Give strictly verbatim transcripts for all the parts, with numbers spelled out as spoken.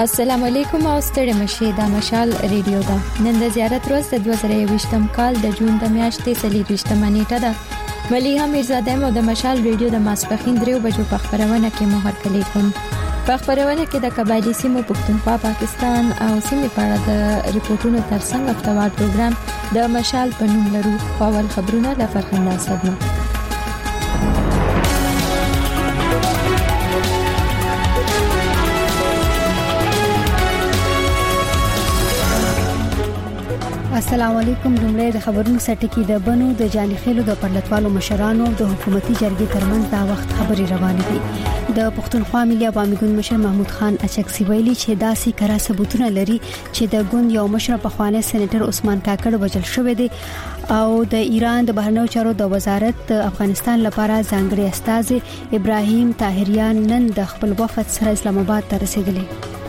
السلام علیکم او ستړي مشه د مشال ریډیو دا نن د زیارت ورځ د دوه زره یوویشتم کال د جون د میاشتې څلورویشتمه نیټه ده. مليحه میرزاده مو د مشال ریډیو د ماسپخین دریو بجو په خبرونه کې مهر کلی کوم. په خبرونه کې د قبایلی سیمو پښتونخوا پاکستان او سیمې په اړه د ریپورتونو ترڅنګ هفتوار پروګرام د مشال په نوم لرو. اول خبرونه د فرخنده صدمه. السلام علیکم. لومړی د خبرونو سرټکی د بنو د جاني خېلو د پرلطوالو مشرانو د حکومتي جرګې ترمنځ دا وخت خبري روانې دي. د پښتونخوا ملي عوامي ګوند مشر محمود خان اچکسی ویلي چې داسې کرا ثبوتونه لري چې د ګوند یو مشر په خوانه سېنیټر عثمان کاکړ وجل شوی دی او د ایران د بهرنیو چارو د وزارت د افغانستان لپاره ځانګړي استازي ابراهیم طاهریان نن د خپل وفد سره اسلام آباد ته رسیدلی.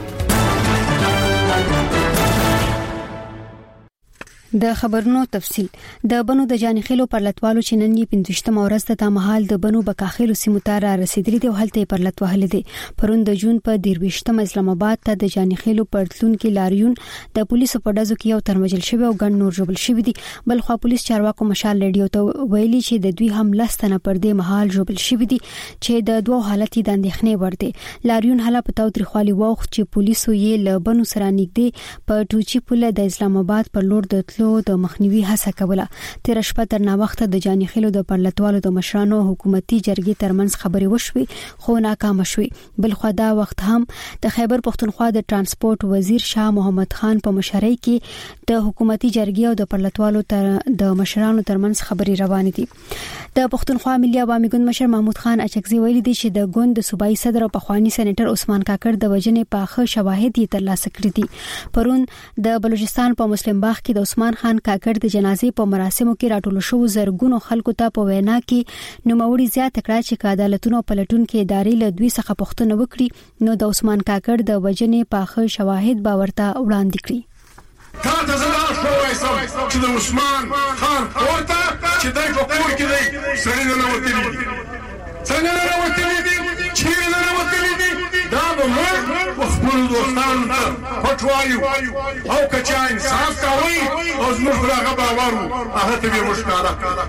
د خبرونو تفصيل. د بنو د جاني خېلو پرلطوالو چې نن یې پنځشتمه ورځ ته مهال د بنو بکاخېلو سیمو ته را رسیدلي دي او هلته پرلط وهلي دي. پرون د جون په درویشتمه اسلام آباد ته د جاني خېلو پرتلون کې لاریون د پولیسو په ډزو کې یو ترمجل شوی او ګڼ نور جوړل شوی دي. بل خو پولیس چارواکو مشال ریډیو ته ویلي چې د دوی هم لستنه پر دې مهال جوړل شوی دي چې د دوه حالت د اندېښنې ور دي. لاریون حاله په تاو تریخوالي وخت چې پولیسو یې له بنو سره نږدې په ټوچی پله د اسلام آباد پر لور د د مخنیوي هڅه کوله. تیر شپه تر نا وخت د جاني خېلو د پرلطوالو د مشرانو حکومتي جرګې ترمنځ خبري وشوي خو ناکام شوي. بل خو دا وخت هم د خیبر پښتونخوا د ترانسپورت وزیر شاه محمد خان په مشرۍ کې د حکومتي جرګې او د پرلطوالو تر د مشرانو ترمنځ خبري روانې دي. د پښتونخوا ملي عوامي ګوند مشر محمود خان اچکزي ویلي دي چې د ګوند د صوبایي صدر او پخوانی سېنیټر عثمان کاکړ د وجنې پاخه شواهد یې ترلاسه کړي دي. پرون د بلوچستان په مسلم باغ کې د عثمان خان کاکړ د جنازې په مراسمو کې راټول شو زرګونو خلکو ته په وینا کې نوموړي زیات کړه چې عدالتونو پلټون کې ادارې له دوی څخه پوښتنه وکړي نو د عثمان کاکړ د وجنې پاخه شواهد باورته وړاندې کړي. تا ته زړه شوی سم چې د عثمان خان ورته چې دای په کور کې دی سړی نه وتلی څنګه نه وتلی چې نه وتلی دا به موږ خپل دوستانو ته پټوایو او کچا انصاف کوي او زموږ راغه باور هغه ته به مشکاره.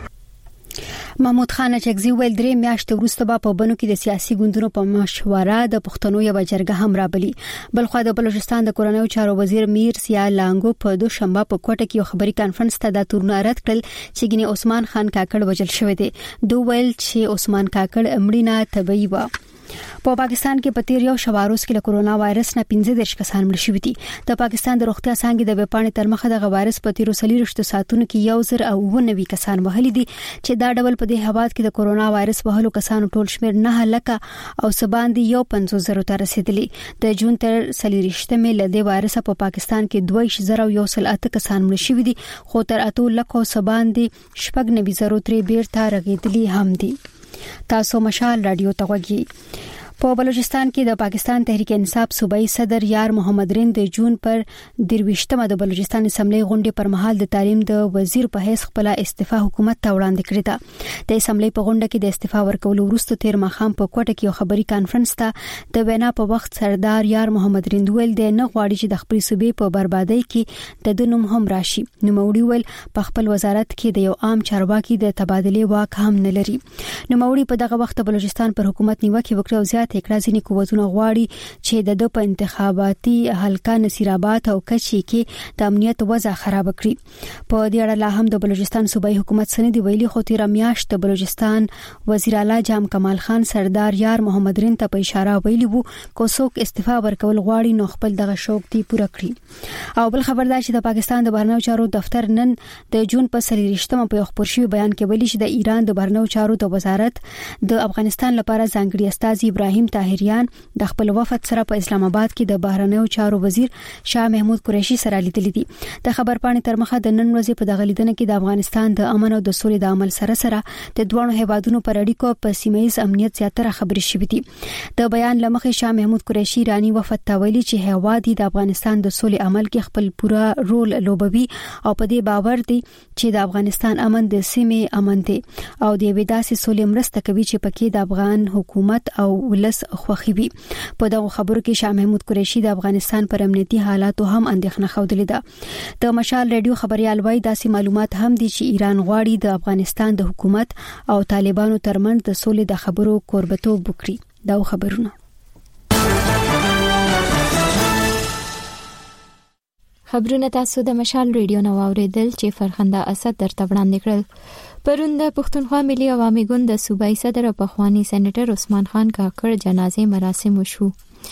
محمود خان اچکزي ویل درې میاشتې وروسته به په بنو کې د سیاسي ګوندونو په مشوره د پښتنو یو جرګه هم رابلی. بل خو د بلوچستان د کورنیو چارو وزیر میر سیا لانګو په دوشنبه په کوټه کې یو خبري کانفرنس ته د تورن رد کړل چې ګنې عثمان خان کاکړ وجل شوی دی. دوی ویل چې عثمان کاکړ امړینا طبيعي و. په پاکستان کې په تیر یو شواروس کې له کورونا وایرس نه پنځه دیرش کسان مړ شوي دي. د پاکستان د روغتیا څانګې د وپاڼې تر مخه د وایرس په تیر څلوېښت ساعتونو کې یو زر او نوي کسان وهلي دي چې دا ډول په دې هواد کې د کورونا وایرس وهلو کسانو ټول شمیر نه لکه او سباندې یو پنځوس زره ته رسیدلی. د جون تر څلوېښتمې له دې وایرس په پاکستان کې دوه زره یو سل اته کسان مړ شوي دي خو تر اته لکه سباندې شپږ نوي زره ترې بیرته رغېدلي هم دي. تاسو مشال رادیو ته وګورئ. په بلوچستان کې د پاکستان تحریک انصاف صوبایي صدر یار محمد رین د جون پر درویشتمه د بلوچستان اسمبلی غونډې پر مهال د تعلیم د وزیر په حیث خپل استعفا حکومت ته وړاندې کړې ده. د اسمبلی په غونډه کې د استعفا ورکولو وروسته تیر ماښام په کوټه کې یو خبري کانفرنس ته د وینا په وخت سردار یار محمد رین ویل د نه غواړي چې د خپل صوبې په بربادۍ کې د دنوم هم راشي. نوموړي ویل په خپل وزارت کې د یو عام چارواکي د تبادله واک هم نه لري. نوموړي په دغه وخت بلوچستان پر حکومت نیوکه وکړه او زیات اکرازي قوتونه غواړي چې د د په انتخاباتي حلقه نصیرآباد او کچي کې د امنیت وضع خراب کړي. په دې اړه لا هم د بلوچستان صوبایي حکومت سند ویلي خو تیر میاشت د بلوچستان وزیر اعلی جام کمال خان سردار یار محمد رین ته په اشاره ویلي وو کو څوک استعفا ورکول غواړي نو خپل دغه شوق دی پوره کړي. او بل خبردار چې د پاکستان د بهرنیو چارو دفتر نن د جون په څلوېښتمه په خبر شوی بیان کې ویلي چې د ایران د بهرنیو چارو د وزارت د افغانستان لپاره ځانګړي استازي ابراهیم طاهریان د خپل وفد سره په اسلام آباد کې د بهرنیو چارو وزیر شاه محمود قریشي سره لیدلي دي. د خبر پاڼې تر مخه د نن ورځې په دغه لیدنه کې د افغانستان د امن او د سولې د عمل سره سره د دوه هیوادونو پر اړیکو په سیمه‌یز امنیت زیاتره خبرې شوې دي. د بیان لمخې شاه محمود قریشي رانی وفد ته ویلي چې هیواد د افغانستان د سولې عمل کې خپل پوره رول لوبوي او په دې باور دي چې د افغانستان امن د سیمې امن دی او د وېداسي سولې مرسته کوي چې پکې د افغان حکومت او ولس خوخي وي. په دغه خبرو کې شاه محمود قریشي د افغانستان پر امنیتي حالاتو هم اندېښنه خوده ده. د مشال رادیو خبريال وایي داسې معلومات هم دي چې ایران غواړي د افغانستان د حکومت او طالبانو ترمنځ د سولې د خبرو کوربتوب وکړي. دا خبرونه خبرونه تاسو د مشال ریډیو نو اوریدل چې فرخنده اسد درته وړاندې کړل. پرون د پښتونخوا ملي عوامي ګوند د صوبایي صدر او پخوانی سېنیټر عثمان خان کاکړ جنازې مراسم وشو.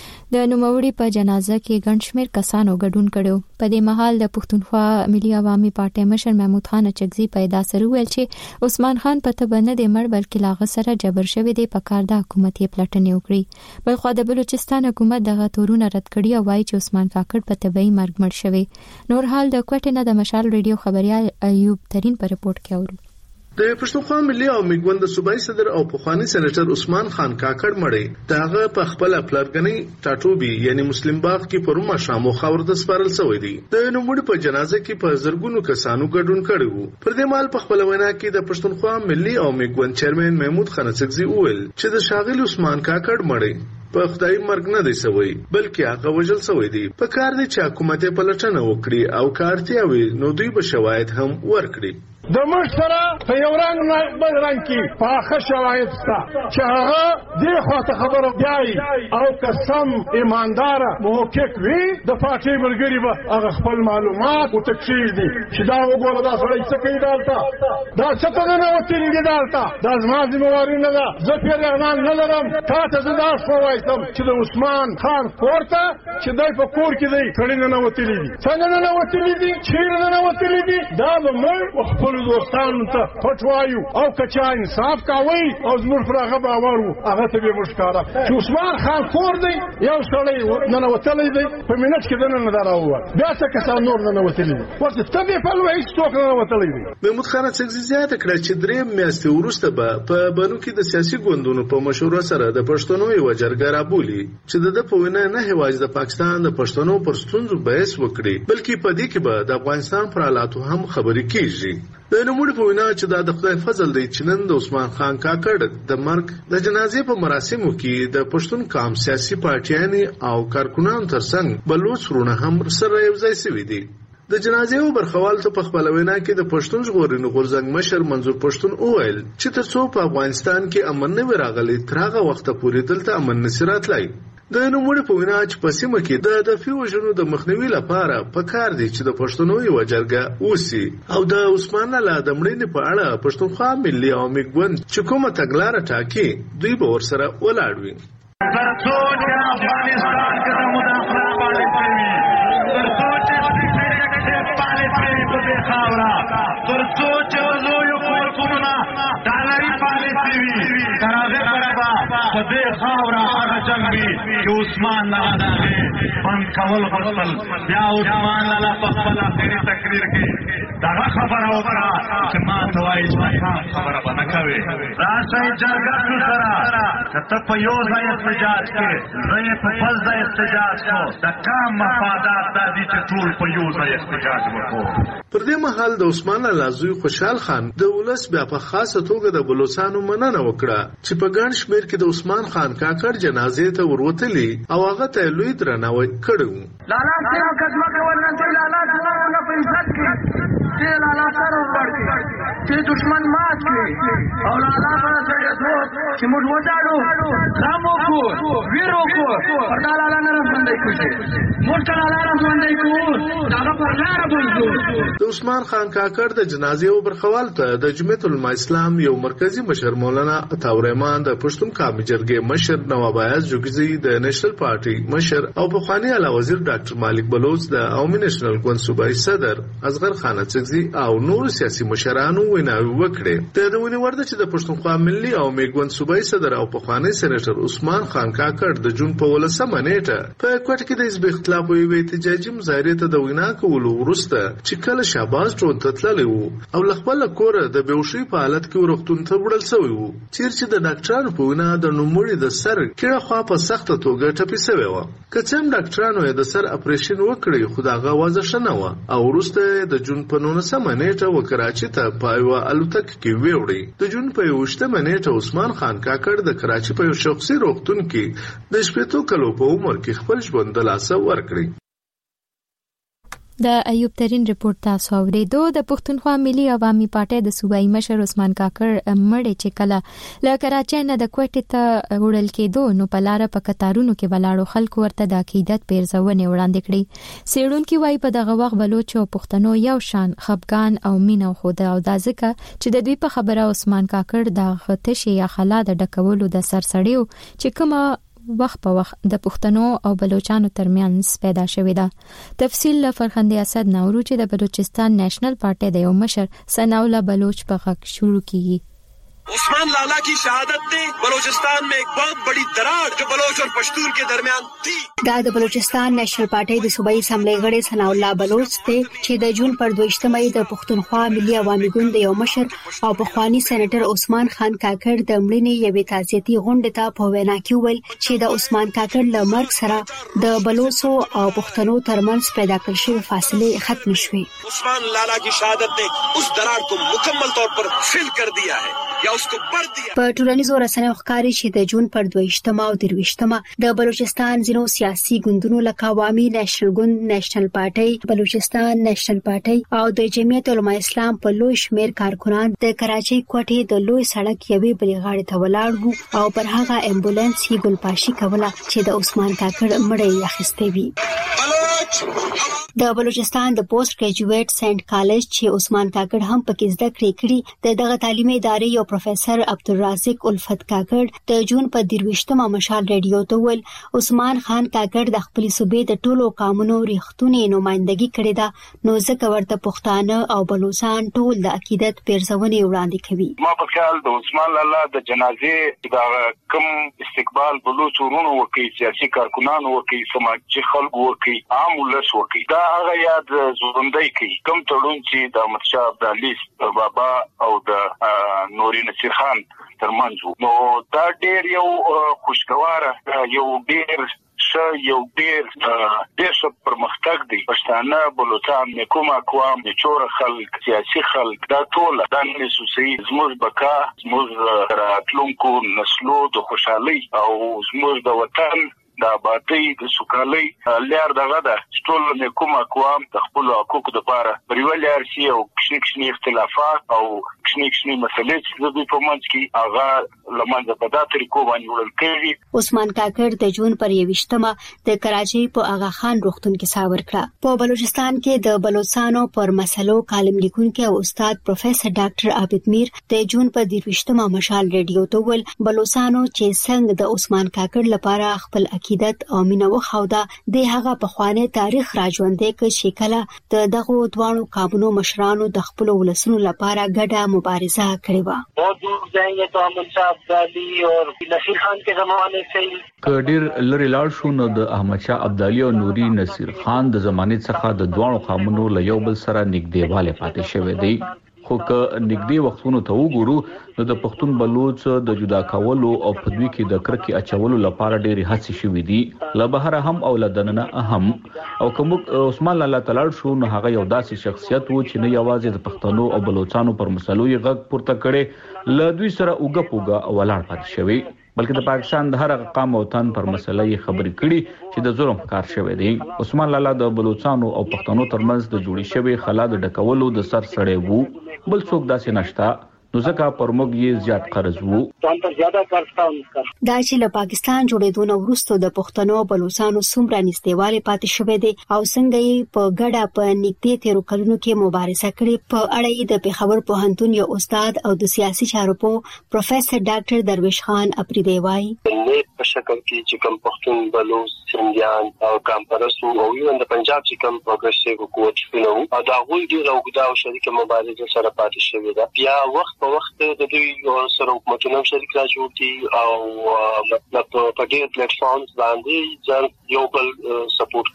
د نوموړي په جنازه کې ګڼ شمېر کسانو ګډون کړو. په دې مهال د پښتونخوا ملي عوامي پارټي مشر محمود خان اچکزي پیدا سره ویل چې عثمان خان په تبنه د مړ بلکې لاغه سره جبر شوی دی په کار د حکومت یې پلټنې وکړي. بل خو د بلوچستان حکومت دغه تورونه رد کړي او وایي چې عثمان کاکړ په طبي مرګ مړ شوی. نور حال د کوټې نه د مشال ریډیو خبريال ایوب ترين په رپورت کې اورو. د پښتونخوا ملي عوامي ګوند صوبایي صدر او پخوانی سېنیټر عثمان خان کاکړ مړی داغه په خپل پلارګنی ټاټوبي یعنی مسلم باغ کې پروما شامو خاور د سپارل شوې دي. د نوموړي په جنازه کې په زرګونو کسانو ګډون کړي وو. پر دې مال په خپل وینا کې د پښتونخوا ملي عوامي ګوند چیرمن محمود خان اڅکزي وویل چې د شاغل عثمان کاکړ مړی په خدای مرګ نه دی سوی بلکې هغه وجل سوی دی. په کار دی چې حکومت په لټنه وکړي او کارتیا وي نو دوی به شواهد هم ورکړي. د مر سره په یو رنګ نه بل رنګ کې پاخه شواهد شته چې هغه دې خواته خبره بیاي او قسم ایماندار محقق وي د پاکي ملګری به هغه خپل معلومات او تکشیر دي چې دا وګوره دا سړی څه کوي دالتا دا څه ته نه وتلی دي دالتا دا زما ذمہواری نه ده. زه پیر اعلان نه لرم تاسو زه دا شو وایم چې د عثمان خان کوړه چې دای په کور کې دی کړي نه وتلی دي څنګه نه وتلی دي چیرې نه وتلی دي دا مر خپل دوستانو ته پټوایو او کچا انصاف کاوي او زموږ پر هغه باور وو هغه ته به مشکاره چې عثمان خان کور دی یو سړی نه وتلی دی په منټ کې دنه نه دراوه بیا څه کسان نور نه وتلی دي ورته تبي په لوي څوک نه وتلی دي. محمود خان څنګه زیاته کړه چې درې میاشتې وروسته به په بنو کې د سیاسي ګوندونو په مشوره سره د پښتنو یو جرګه رابولي چې د په وینا نه هیواز د پاکستان د پښتنو پر ستونزو بحث وکړي بلکې په دې کې به د افغانستان پر حالاتو هم خبرې کیږي. د نوموړي په وینا چې دا د خدای فضل دی چې نن د عثمان خان کاکړ د مرګ د جنازې په مراسمو کې د پښتون قام سیاسي پارټیانې او کارکونان ترڅنګ بلوڅ ورونه هم سره یو ځای شوي دي. د جنازې برخوال ته په خپل وینا کې د پښتون ژغورنې غورځنګ مشر منظور پښتون وویل چې ترڅو په افغانستان کې امن نه راغلی تر هغه وخته پورې دلته امن نشي راتلی. د نوموړي په وینا چې په سیمه کې د دفاع وژنو د مخنیوي لپاره پکار دي چې د پښتنو یو جرګه وسی او د عثمان الله د مړینې په اړه پښتونخوا ملي عوامي ګوند چې کومه تګلاره ټاکي دوی به ورسره ولاړ وي. ترڅو چې افغانستان کې د مداخله باندې کوي ترڅو چې سپیډ پاله پرې په خاورا ترڅو چې لوی حکومتونه دالري پالیسي وي ترغه برابا په دې خاورا هغه جنگ وي چې عثمان الله دغه بند کول غوښتل بیا عثمان الله په خپل اخري تقریر کې دا خبره وکړه چې ما ته وایي چې خبره باندې کوي راځي جرګه سره کته په یو ځای احتجاج کې زه په پل ځای احتجاج کو د کام مفادات د دې چې ټول په یو ځای احتجاج وکړو. پر دې مهال د عثمان الله زوی خوشحال خان د ولس بیا په خاصه توګه د بلوچستانو مننه وکړه چې په ګڼ شمېر کې د عثمان خان کاکړ جنازې ته وروتلی او هغه ته لوی درناوی کړی. لالا څنګه خدمت کول نه لالا څنګه په عزت کې چې لالا سره ورکړي چې دشمن مات کړي او لالا سره دوست چې موږ وځاړو زمو کو ویرو کو پر لالا نه رسندای کوي موږ لالا رسندای کو دا پر لار بوزو. د عثمان خان کاکړ د جنازې برخوال ته د جمعیت العلماء اسلام یو مرکزی مشر مولانا عطاورحمان د پښتون قومي جرګې مشر نواب ایاز جوګزي د نېشنل پارټي مشر او پخوانی اعلی وزیر ډاکټر مالک بلوچ د عوامي نېشنل ګوند صوبایي صدر اصغر خان اڅکزي او نور سیاسي مشرانو ویناوي وکړي. د دونی ورده چې د پښتونخوا ملي عوامي ګوند صوبایي صدر او پخوانی سېنیټر عثمان خان کاکړ د جون په ولسمه نیټه په کوټ کې د حزب اختلاف او احتجاجي مظاهرې ته د وینا کولو وروسته چې کله شاباز ټون ته تللی وو او له خپل کوره د بېهوشۍ په حالت کې ورغتون ته وړل شوی وو چیرې چې د ډاکټرانو په وینا د نوموړي د سر کیڼه خوا په سخته توګه ټپي شوې وه. که څه هم ډاکټرانو یې د سر اپریشن وکړی خو د هغه وضع ښه نه وه او وروسته د جون په نولسمه نیټه و کراچي ته په یوه الوتکه کې ویوړی. د جون په یوویشتمه نیټه نیټه عثمان خان کاکړ د کراچي په یو شخصي روغتون کې د شپږ کلو په عمر کې خپل ژوند د لاسه ورکړی. د ایوب ترين رپورت تاسو اوریدو. د پښتونخوا ملي عوامي پارټي د صوبایي مشر عثمان کاکړ مړ چې کله له کراچۍ نه د کوټې ته وړل کېدو نو په لار په کتارونو کې ولاړو خلکو ورته د عقیدت پیرزونه وړاندې کړي. سیړونکو وايي په دغه وخت بلوچ او پښتنو یو شان خپګان او مینه خو د او د ځکه چې د دوی په خبره عثمان کاکړ د غتشي یا خلا د ډکولو د سرسړیو چې کومه وخت په وخت د پښتنو او بلوچستان ترمنځ پیدا شوې ده. تفصیل له فرخنده اسد نورو چې د بلوچستان نیشنل پارټي د یو مشر سناولا بلوچ په غږ شروع کیږي. عثمان लाला की शहादत ने बलूचिस्तान में एक बहुत बड़ी दरार जो बलोच और पश्तून के दरमियान थी. دا د بلوچستان نیشنل پارټي د صوبایي اسمبلی غړي ثناءالله بلوچ ته چې د جون پر دوه مې د پښتونخوا ملي عوامي ګوند یو مشر او پخوانی سېنیټر عثمان خان کاکړ د مړینې یوې تعزیتي غونډې ته په وینا کې ویل چې د عثمان کاکړ له مرګ سره د بلوچو او پښتنو ترمنځ پیدا کړل شوی فاصله ختم شوې. عثمان लाला की शहादत ने उस दरार को मुकम्मल तौर पर फिल कर दिया है या उसको भर दिया. په ټولنیزو رسنیو ښکاري چې د جون پر دوه او درويشتمه د بلوچستان ځینو سیاسي ګوندونو لکه عوامي نېشنل ګوند، نېشنل پارټي، بلوچستان نېشنل پارټي او د جمعیت علماء اسلام په لوی شمیر کارکونان د کراچۍ کوټې د لوی سړک یوې بلې غاړې ته ولاړ وو او پر هغه امبولانس یې ګلپاشي کوله چې د عثمان کاکړ مړی اخیسته وي. د بلوچستان د پوسټ ګریجویټ سنت کالج چې عثمان کاکړ هم پکې زده کړې کړې د دغه تعلیمي ادارې یو پروفیسور عبدالرازق الفت کاکړ د جون په درويشتمه مشال ریډیو ته ویل عثمان خان کاکړ د خپل صوبې د ټولو قومونو ریښتونی نمائندګي کړې ده نو ځکه ورته پښتانه او بلوچستان ټول د عقیدت پیرزونه وړاندې کوي. ما په خیال د عثمان لالا د جنازې د کم استقبال بلوچ ورونو وکي سیاسي کارکونانو وکي سماجي خلکو وکي عام ولس وکي دا هغه یاد زوندای کی کم تړون چې د احمد شاه ابدالي بابا او د نوري نصیر خان ترمنځ نو دا ډیر یو خوشګواره یو ډیر ش یو ډیر ډیر پرمختګ دی. پښتانه بلوچستان کوم اقوام د چور خلک سیاسي خلک دا ټول د نسوسي زموږ بقا زموږ راتلونکو نسلو د خوشحالي او زموږ د وطن د آبادی د سوکالۍ لار دغه ده ټول د کوم اقوام د خپل حقوقو لپاره پریولي ارسي او کشنی کشنی اختلافات او کشنی کشنی مسلې چې د په منځ کې هغه لمنځه په داسې طریقو باندې وړل کېږي. عثمان کاکړ د جون پر یوشتمه د کراچۍ په اغا خان روغتون کې ساور کړه. په بلوچستان کې د بلوچستانو پر مسلو کالم لیکونکي او استاد پروفیسور ډاکټر عابد میر د جون په درويشتمه مشال ریډیو ته ول بلوچستانو چې څنګه د عثمان کاکړ لپاره خپل عقیدت او مینه وخوده د هغه په خوانه تاریخ راځوندې کې شکله د دغه دوانو قابونو مشرانو د خپل ولسونو لپاره ګډه مبارزه کړې و. बहुत दूर जाएंगे तो अहमद शाह अब्दाली और नसीर खान के जमाने से کډیر لری لاړ شو نو د احمد شاه ابدالي او نوري نصیر خان د زمانه څخه د دوانو قامونو له یو بل سره نږدېواله پاتې شوې دی. خو که نږدې وختونو ته وګورو نو د پښتون بلوچ د جدا کولو او په دوی کې د کرکې اچولو لپاره ډېری هڅې شوې دي له بهر هم او لدننه اهم او کوم عثمان لالا تلاړ شو نو هغه یو داسې شخصیت وو چې نه یوازې د پښتنو او بلوچستانو پر مسلو یې غږ پورته کړي له دوی سره اوګه پوګه ولاړ پاتې شوی بلکې د پاکستان د هر قوم او تن پر مسله یې خبرې کړي چې د ظلم کار شوی دی. عثمان لالا د بلوچستانو او پښتنو ترمنځ د جوړی شوی خلا د ډکولو د سر سړی وو بل څوک داسې نشتا نو ځکه پر موږ یې زیات قرض وو. دا چې له پاکستان جوړېدو نو وروسته د پښتنو او بلوچستانو څومره نږدېواله پاتې شوې دي او څنګه یې په ګډه په نږدې تیرو کلونو کې مبارزه کړې په اړه یې د پېښور پوهنتون یو استاد او د سیاسي چارو په پروفیسور ډاکټر درویش خان اپریدی وایي په شکل کې چې کوم پښتون بلوچ سندیان او کامپرسو او یو د پنجاب چې کوم پروګرسیو قوت شنو او دا غوي دی راوګدا او شریک مبارزه سره پاتې شوې ده. بیا وخت په وخت د دوی سره حکومتونو شریک را جوړ دي او مطلب په ډېر پلیټ فارمز باندې ځان یو بل سپورټ کړي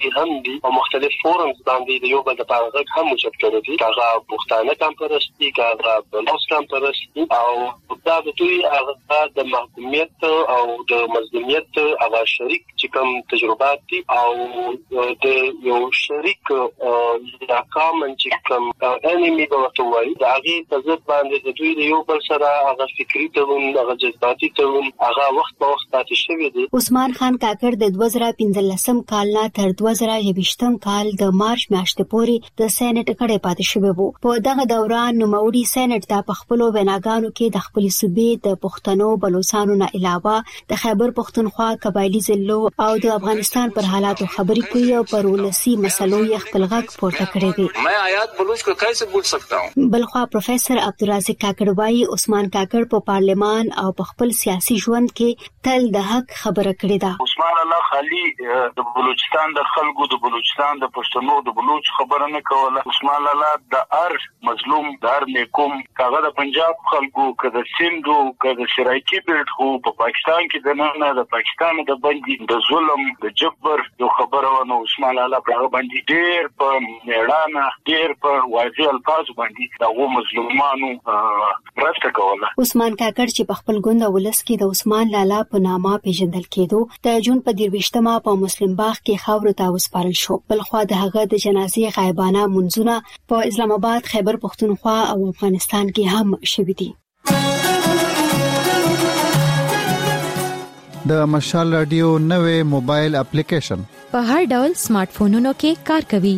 هم دي او مختلف فورمز باندې د یو بل لپاره غږ هم موجود کړی دي هغه پښتانه کمپرستی هغه بلوچ کمپرستی او دا د دوی هغه د محکومیت او د مظلومیت هغه شریک چې کوم تجربات دي او د یو شریک یا کامن چې کوم انمي د وټوي د هغه په ضد باندې د دوی د یو بل سره هغه فکری تړون هغه جذباتي تړون هغه وخت په وخت پاتې شوی دی. عثمان خان کاکړ د دوه زره پنځلسم کال نه تر دوه زره یوویشتم کال د مارچ میاشتې پورې د سېنات کډه پاتې شوی وو. په دغه دوران نوموړي سېنات ته په خپل ویناګانو کې د خپل صوبې د پښتنو بلوچستانو نه علاوه د خیبر پښتونخوا قبایلی ضلعو او د افغانستان پر حالاتو خبرې کوي او پر ولسی مسلو یې خپل غږ پورته کړی دی. मैं आयात बलूच को कैसे भूल सकता हूं. بلخوا پروفیسور عبدالرازق کاکړ وايي عثمان کاکړ په پارلمان او په خپل سیاسي ژوند کې تل د حق خبره کړې ده. عثمان الله خالي د بلوچستان د خلکو د بلوچستان د پښتنو د بلوچ خبره نه کوله. عثمان الله د هر مظلوم د هر نیکوم کاغه د پنجاب خلکو کده سندو کده سرایکی بیلټ خو په پاکستان کې د نه د پاکستان د باندې د ظلم د جبر یو خبره ونه عثمان الله په باندې ډېر په میړانه ډېر په واضح الفاظ باندې د و مظلومانو رښت کوله. عثمان کاکړ چې په خپل ګوند ولس کې د عثمان لالا په نامه پیژندل کېدو د جون په دیرويشتمه په مسلم باغ کې خاور ته وسپارل شو. بلخوا د هغه د جنازې غایبانه منځونه په اسلام آباد خیبر پښتونخوا او افغانستان کې هم شوي دي. د مشال رادیو نوې موبایل اپلیکیشن په هر ډول سمارټ فونونو کې کار کوي.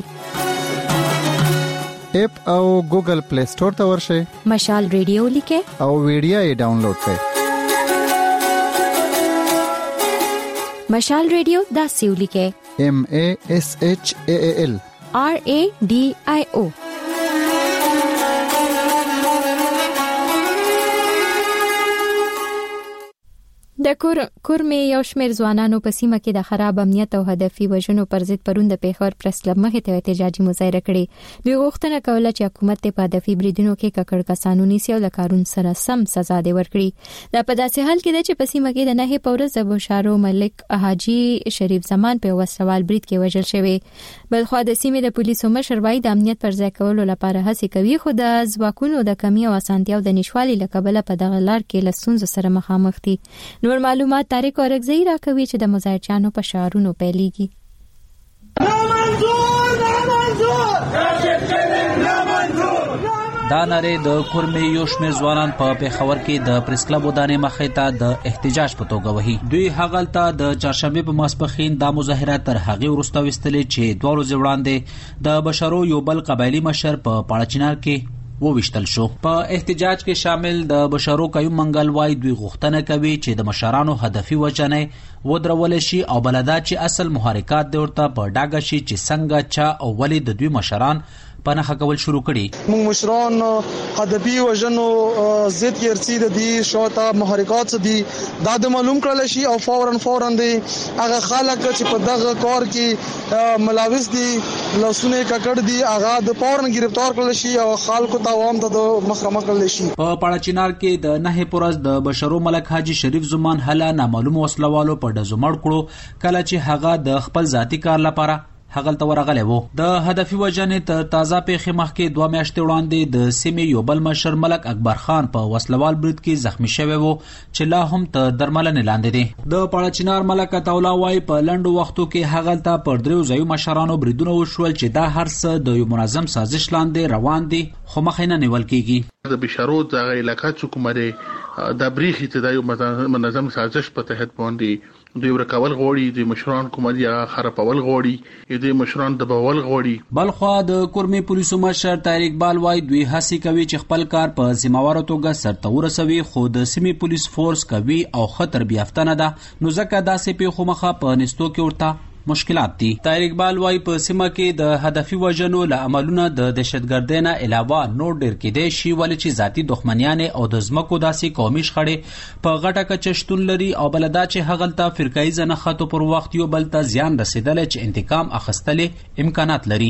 اپ او ګوګل پلی سٹور ته ورشئ. مشال رادیو لیکه او ویډیو یې ډاونلوډ کړئ. مشال رادیو دا سیو لیکه M A S H A A L R A D I O. د کور کورمه یو شمېر ځوانانو په سیمه کې د خراب امنیت او هدفي وژنو پر ضد پروند د پیښور پریس کلب مخې ته احتجاجي مظاهره کړې. دوی غوښتنه کوله چې حکومت په هدفي بریدونو کې ککړ کسانو نیسي او د قانون سره سم سزا دی ورکړي. دا په داسې حال کې ده چې په سیمه کې د نه پورز د بشارو ملک حاجی شریف زمان په وسوال برید کې وژل شوی. بلخوا د سیمې د پولیسو مشر وايي د امنیت پر ځای کولو لپاره هڅه کوي خو د ځواکونو د کمی او اسانتیاو د نشوالي لکبله په دغه لار کې لسونز سره مخامخ دي. نور معلومات طارق اورګزی راکوي چې د مظاهرچیانو په شعارونو پیلېږي. دا ناره د کورمې یو شمېر ځوانان په پیښور کې د پریس کلب ودانې مخې ته د احتجاج په توګه وهي. دوی هغلته د چهارشنبه په ماسپښین د مظاهره تر هغه وروسته وستلې چې دوه ورځې وړاندې د بشرو یو بل قبایلی مشر په پاړچینار کې و وشتل شو. په احتجاج کې شامل د بشرو قیوم منګل وای دوی غوښتنه کوي چې د مشرانو هدفي وجنې ودرول شي او بلدا چې اصل محرکات د ورته په ډاګه شي چې څنګه چا او ولې د دوی مشران پنه کول شروع کړي. موږ مشران هدفي وجنو ضد یرسي د دې شوتا محرکات دي دا د معلوم کړل شي او فورن فورن دي هغه خلک چې په دغه کار کې ملاوث دي لاسونه ککړ دي هغه د فورن گرفتار کړل شي او خلکو ته عوام ته مخرمه کړل شي. په پاړچینار کې د نه پورز د بشرو ملک حاجی شریف زمان هله نامعلوم وسلوالو په ډزو مړ کړو کله چې هغه د خپل ذاتی کار لپاره هغه ته ورغلی وو. د هدفي وجنې تر تازه پیښې مخکې دوه میاشتې وړاندې د سیمې یو بل مشر ملک اکبر خان په وسلوال برید کې زخمی شوی وو چې لا هم تر درملنې لاندې دی. د پاړچینار ملک عطاالله وايي په لنډو وختو کې هغه ته پر دریو ځایو مشرانو بریدونه وشول چې دا هر څه د یو منظم سازش لاندې روان دي خو مخ نه نیول کیږي. د بشارو د علاقې حکومت د بریخي ته د یو منظم سازش په تحت باندې دوی ورکول غوړي د مشران کومه یا خرابول غوړي د مشران د بول غوړي. بلخوا د کورمې پولیسو مشر طارق بال وايي دوی هڅه کوي چې خپل کار په ذمہواره توګه سرته ورسوي خو د سیمې پولیس فورس کوي او خطر بیافتنه ده نو ځکه داسې پیښو مخه په نستو کې ورته مشکلات دي. طارق بال وايي په سیمه کې د هدفي وژنو له عملونو د دهشتګردۍ نه علاوه نور ډېر کېدای شي ولې چې ذاتي دښمنیانې او د ځمکو داسې قومي شخړې په غټه کچه شتون لري او بلدا چې هغلته فرقایي زنخاتو پر وخت یو بل ته زیان رسیدلی چې انتقام اخیستلې امکانات لري.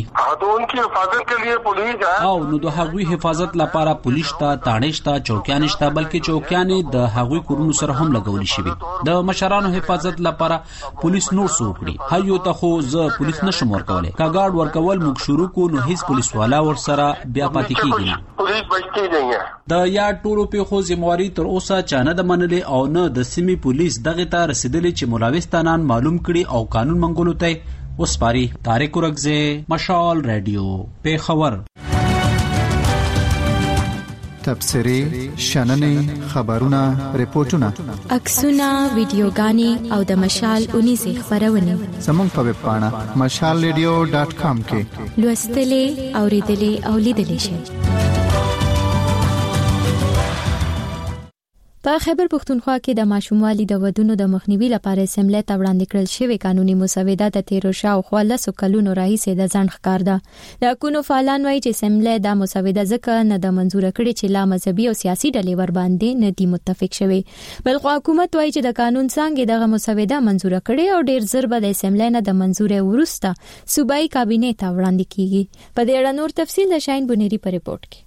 او نو د هغوی حفاظت لپاره پولیس ته تانش ته چوکیان شته بلکې چوکیانې د هغوی کورونو سره هم لګولې شوي. د مشرانو حفاظت لپاره پولیس نور څه وکړي. یو ته خو زه پولیس نشم ورکولای. کاګارد ورکول موږ شروع کو نو هیڅ پولیس والا ور سره بیا پاتې کیږي. پولیس بچی نه د یا ټولو په خو ذمہواری تر اوسه چانه د منلې او نه د سیمې پولیس دغه ته رسیدلې چې ملاوستانان معلوم کړي او قانون منګولو ته وسپاري. طارق ورغزه، مشال رادیو، پیښور. تبصری، شننې، خبرونه، ریپورتونه، عکسونه، ویډیوګانې او د مشال اونیزه خبرونه زموږ په ویب پاڼه مشال ریډیو ډاٹ کام کې لوستلې، اوریدلې او لیدلې شئ. په خیبر پختونخوا کې د ماشوموالي د ودونو د مخنیوي لپاره اسمبلی ته وړاندې کړل شوی قانوني مسوده د تیرو شاوخوا لسو کلونو راهیسې د ځنډ ښکار ده. د حقوقو فعالان وایي چې اسمبلی دا مسوده ځکه نه د منزور کړي چې لا مذهبي او سیاسي ډلې ور باندې نه دي متفق شوي، بلخو حکومت وایي چې د قانون څنګه دغه مسوده منزور کړي او ډیر زر به د اسمبلی نه د منزور ورسته صوبایي کابینې ته وړاندې کیږي. په دې اړه نور تفصیل د شاین بنيري په ریپورت کې.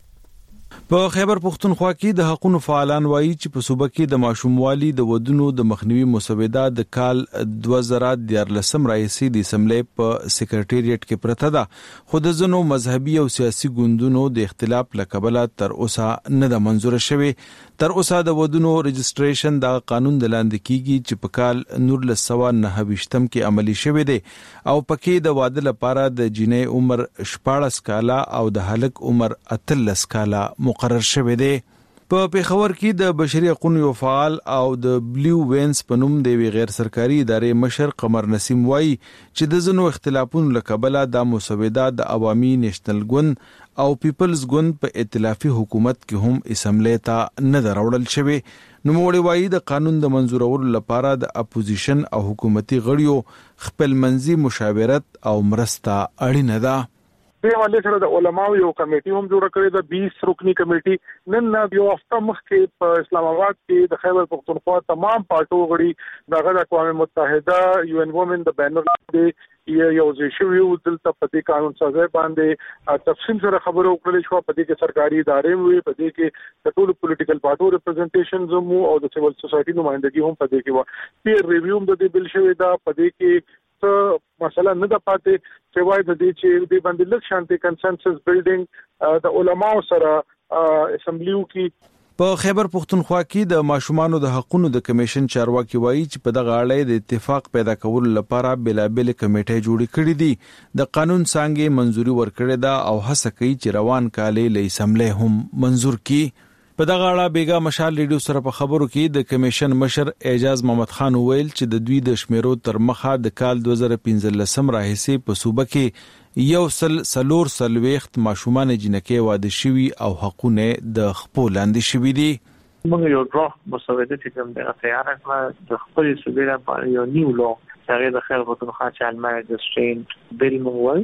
په خیبر پختونخوا کې د حقوقو فعالان وایي چې په صوبه کې د ماشوموالي د ودونو د مخنیوي مسوده د کال دوه زره دیارلسم راهیسې د اسمبلی په سکرټریټ کې پرته ده، خو د ځینو مذهبي او سیاسي ګوندونو د اختلاف لکبله تر اوسه نه ده منزور شوی. تر اوسه د ودونو رجسټریشن د قانون د لاندې کیږي چې په کال نورلس سوه نهه ویشتم کې عملی شوی دی او پکې د واده لپاره د جنې عمر شپاړس کاله او د هلک عمر اتلس کاله مقرر شوی دی. په پیښور کې د بشري حقوقو یو فعال او د بلیو وینز په نوم د وی غیر سرکاري ادارې مشر قمر نسیم وایي چې د زنو اختلافونو لکبله د مسوده د عوامي نېشنل ګوند او پیپلز ګوند په ائتلافي حکومت کې هم اسمبلی ته نه دراوړل شوی. نو موږ وایي د قانون د منزورولو لپاره د اپوزیشن او حکومتي غړیو خپل منځي مشاورت او مرسته اړینه ده. په حواله سره د علماو یو کمیټي هم جوړ کړی د بیس رکنی کمیټي نن یو هفته مخکې په اسلام آباد کې د خیبر پختونخوا تمام پارټو غړي دغه اقوام متحده یو ان وومن د بینر باندې یو ځای یو دلته په دې قانون سازي باندې تفصیل سره خبرو کړل شو. په دې کې سرکاري ادارې وي، په دې کې د ټولو پولیټیکل پارټو ریپرزنټیشنز مو او د سیول سوسایټي نمائندګي هم په دې کې و. پیر ریویو هم د دې بل شوی دا په دې کې څه مسله نه ده پاتې چې وایي د دې چې د باندې لږ شانتي کنسنسس بیلډینګ د علماو سره اسمبلیو کې. په خیبر پختونخوا کې د ماشومانو د حقوقو د کمیشن چارواکي وایي چې په دغه اړه د اتفاق پیدا کولو لپاره بلابل کمیټې جوړې کړې دي. د قانون څنګه منزوري ورکړې ده او هڅه کوي چې روان کال له اسمبلی هم منزور کړي. په دغه اړه بیګا مشال ریډیو سره په خبرو کې د کمیشن مشر اعجاز محمد خان ویل چې د دوی د شمیرو تر مخه د کال دوه زره پنځلسم راهیسې په صوبه کې یو سل سلور سلويخت ماشومان جنکې واده شوي او حقونه د خپل لاندې شوي دي. موږ یو ډرافت مسوده چې کوم د تیار کړه د خپل صوبې لپاره یو نیو لو چې د خیر پختونخوا چال مارج سټرینټ بیل موږ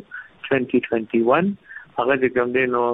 دوه هزار یو یو هغه د کوم دینو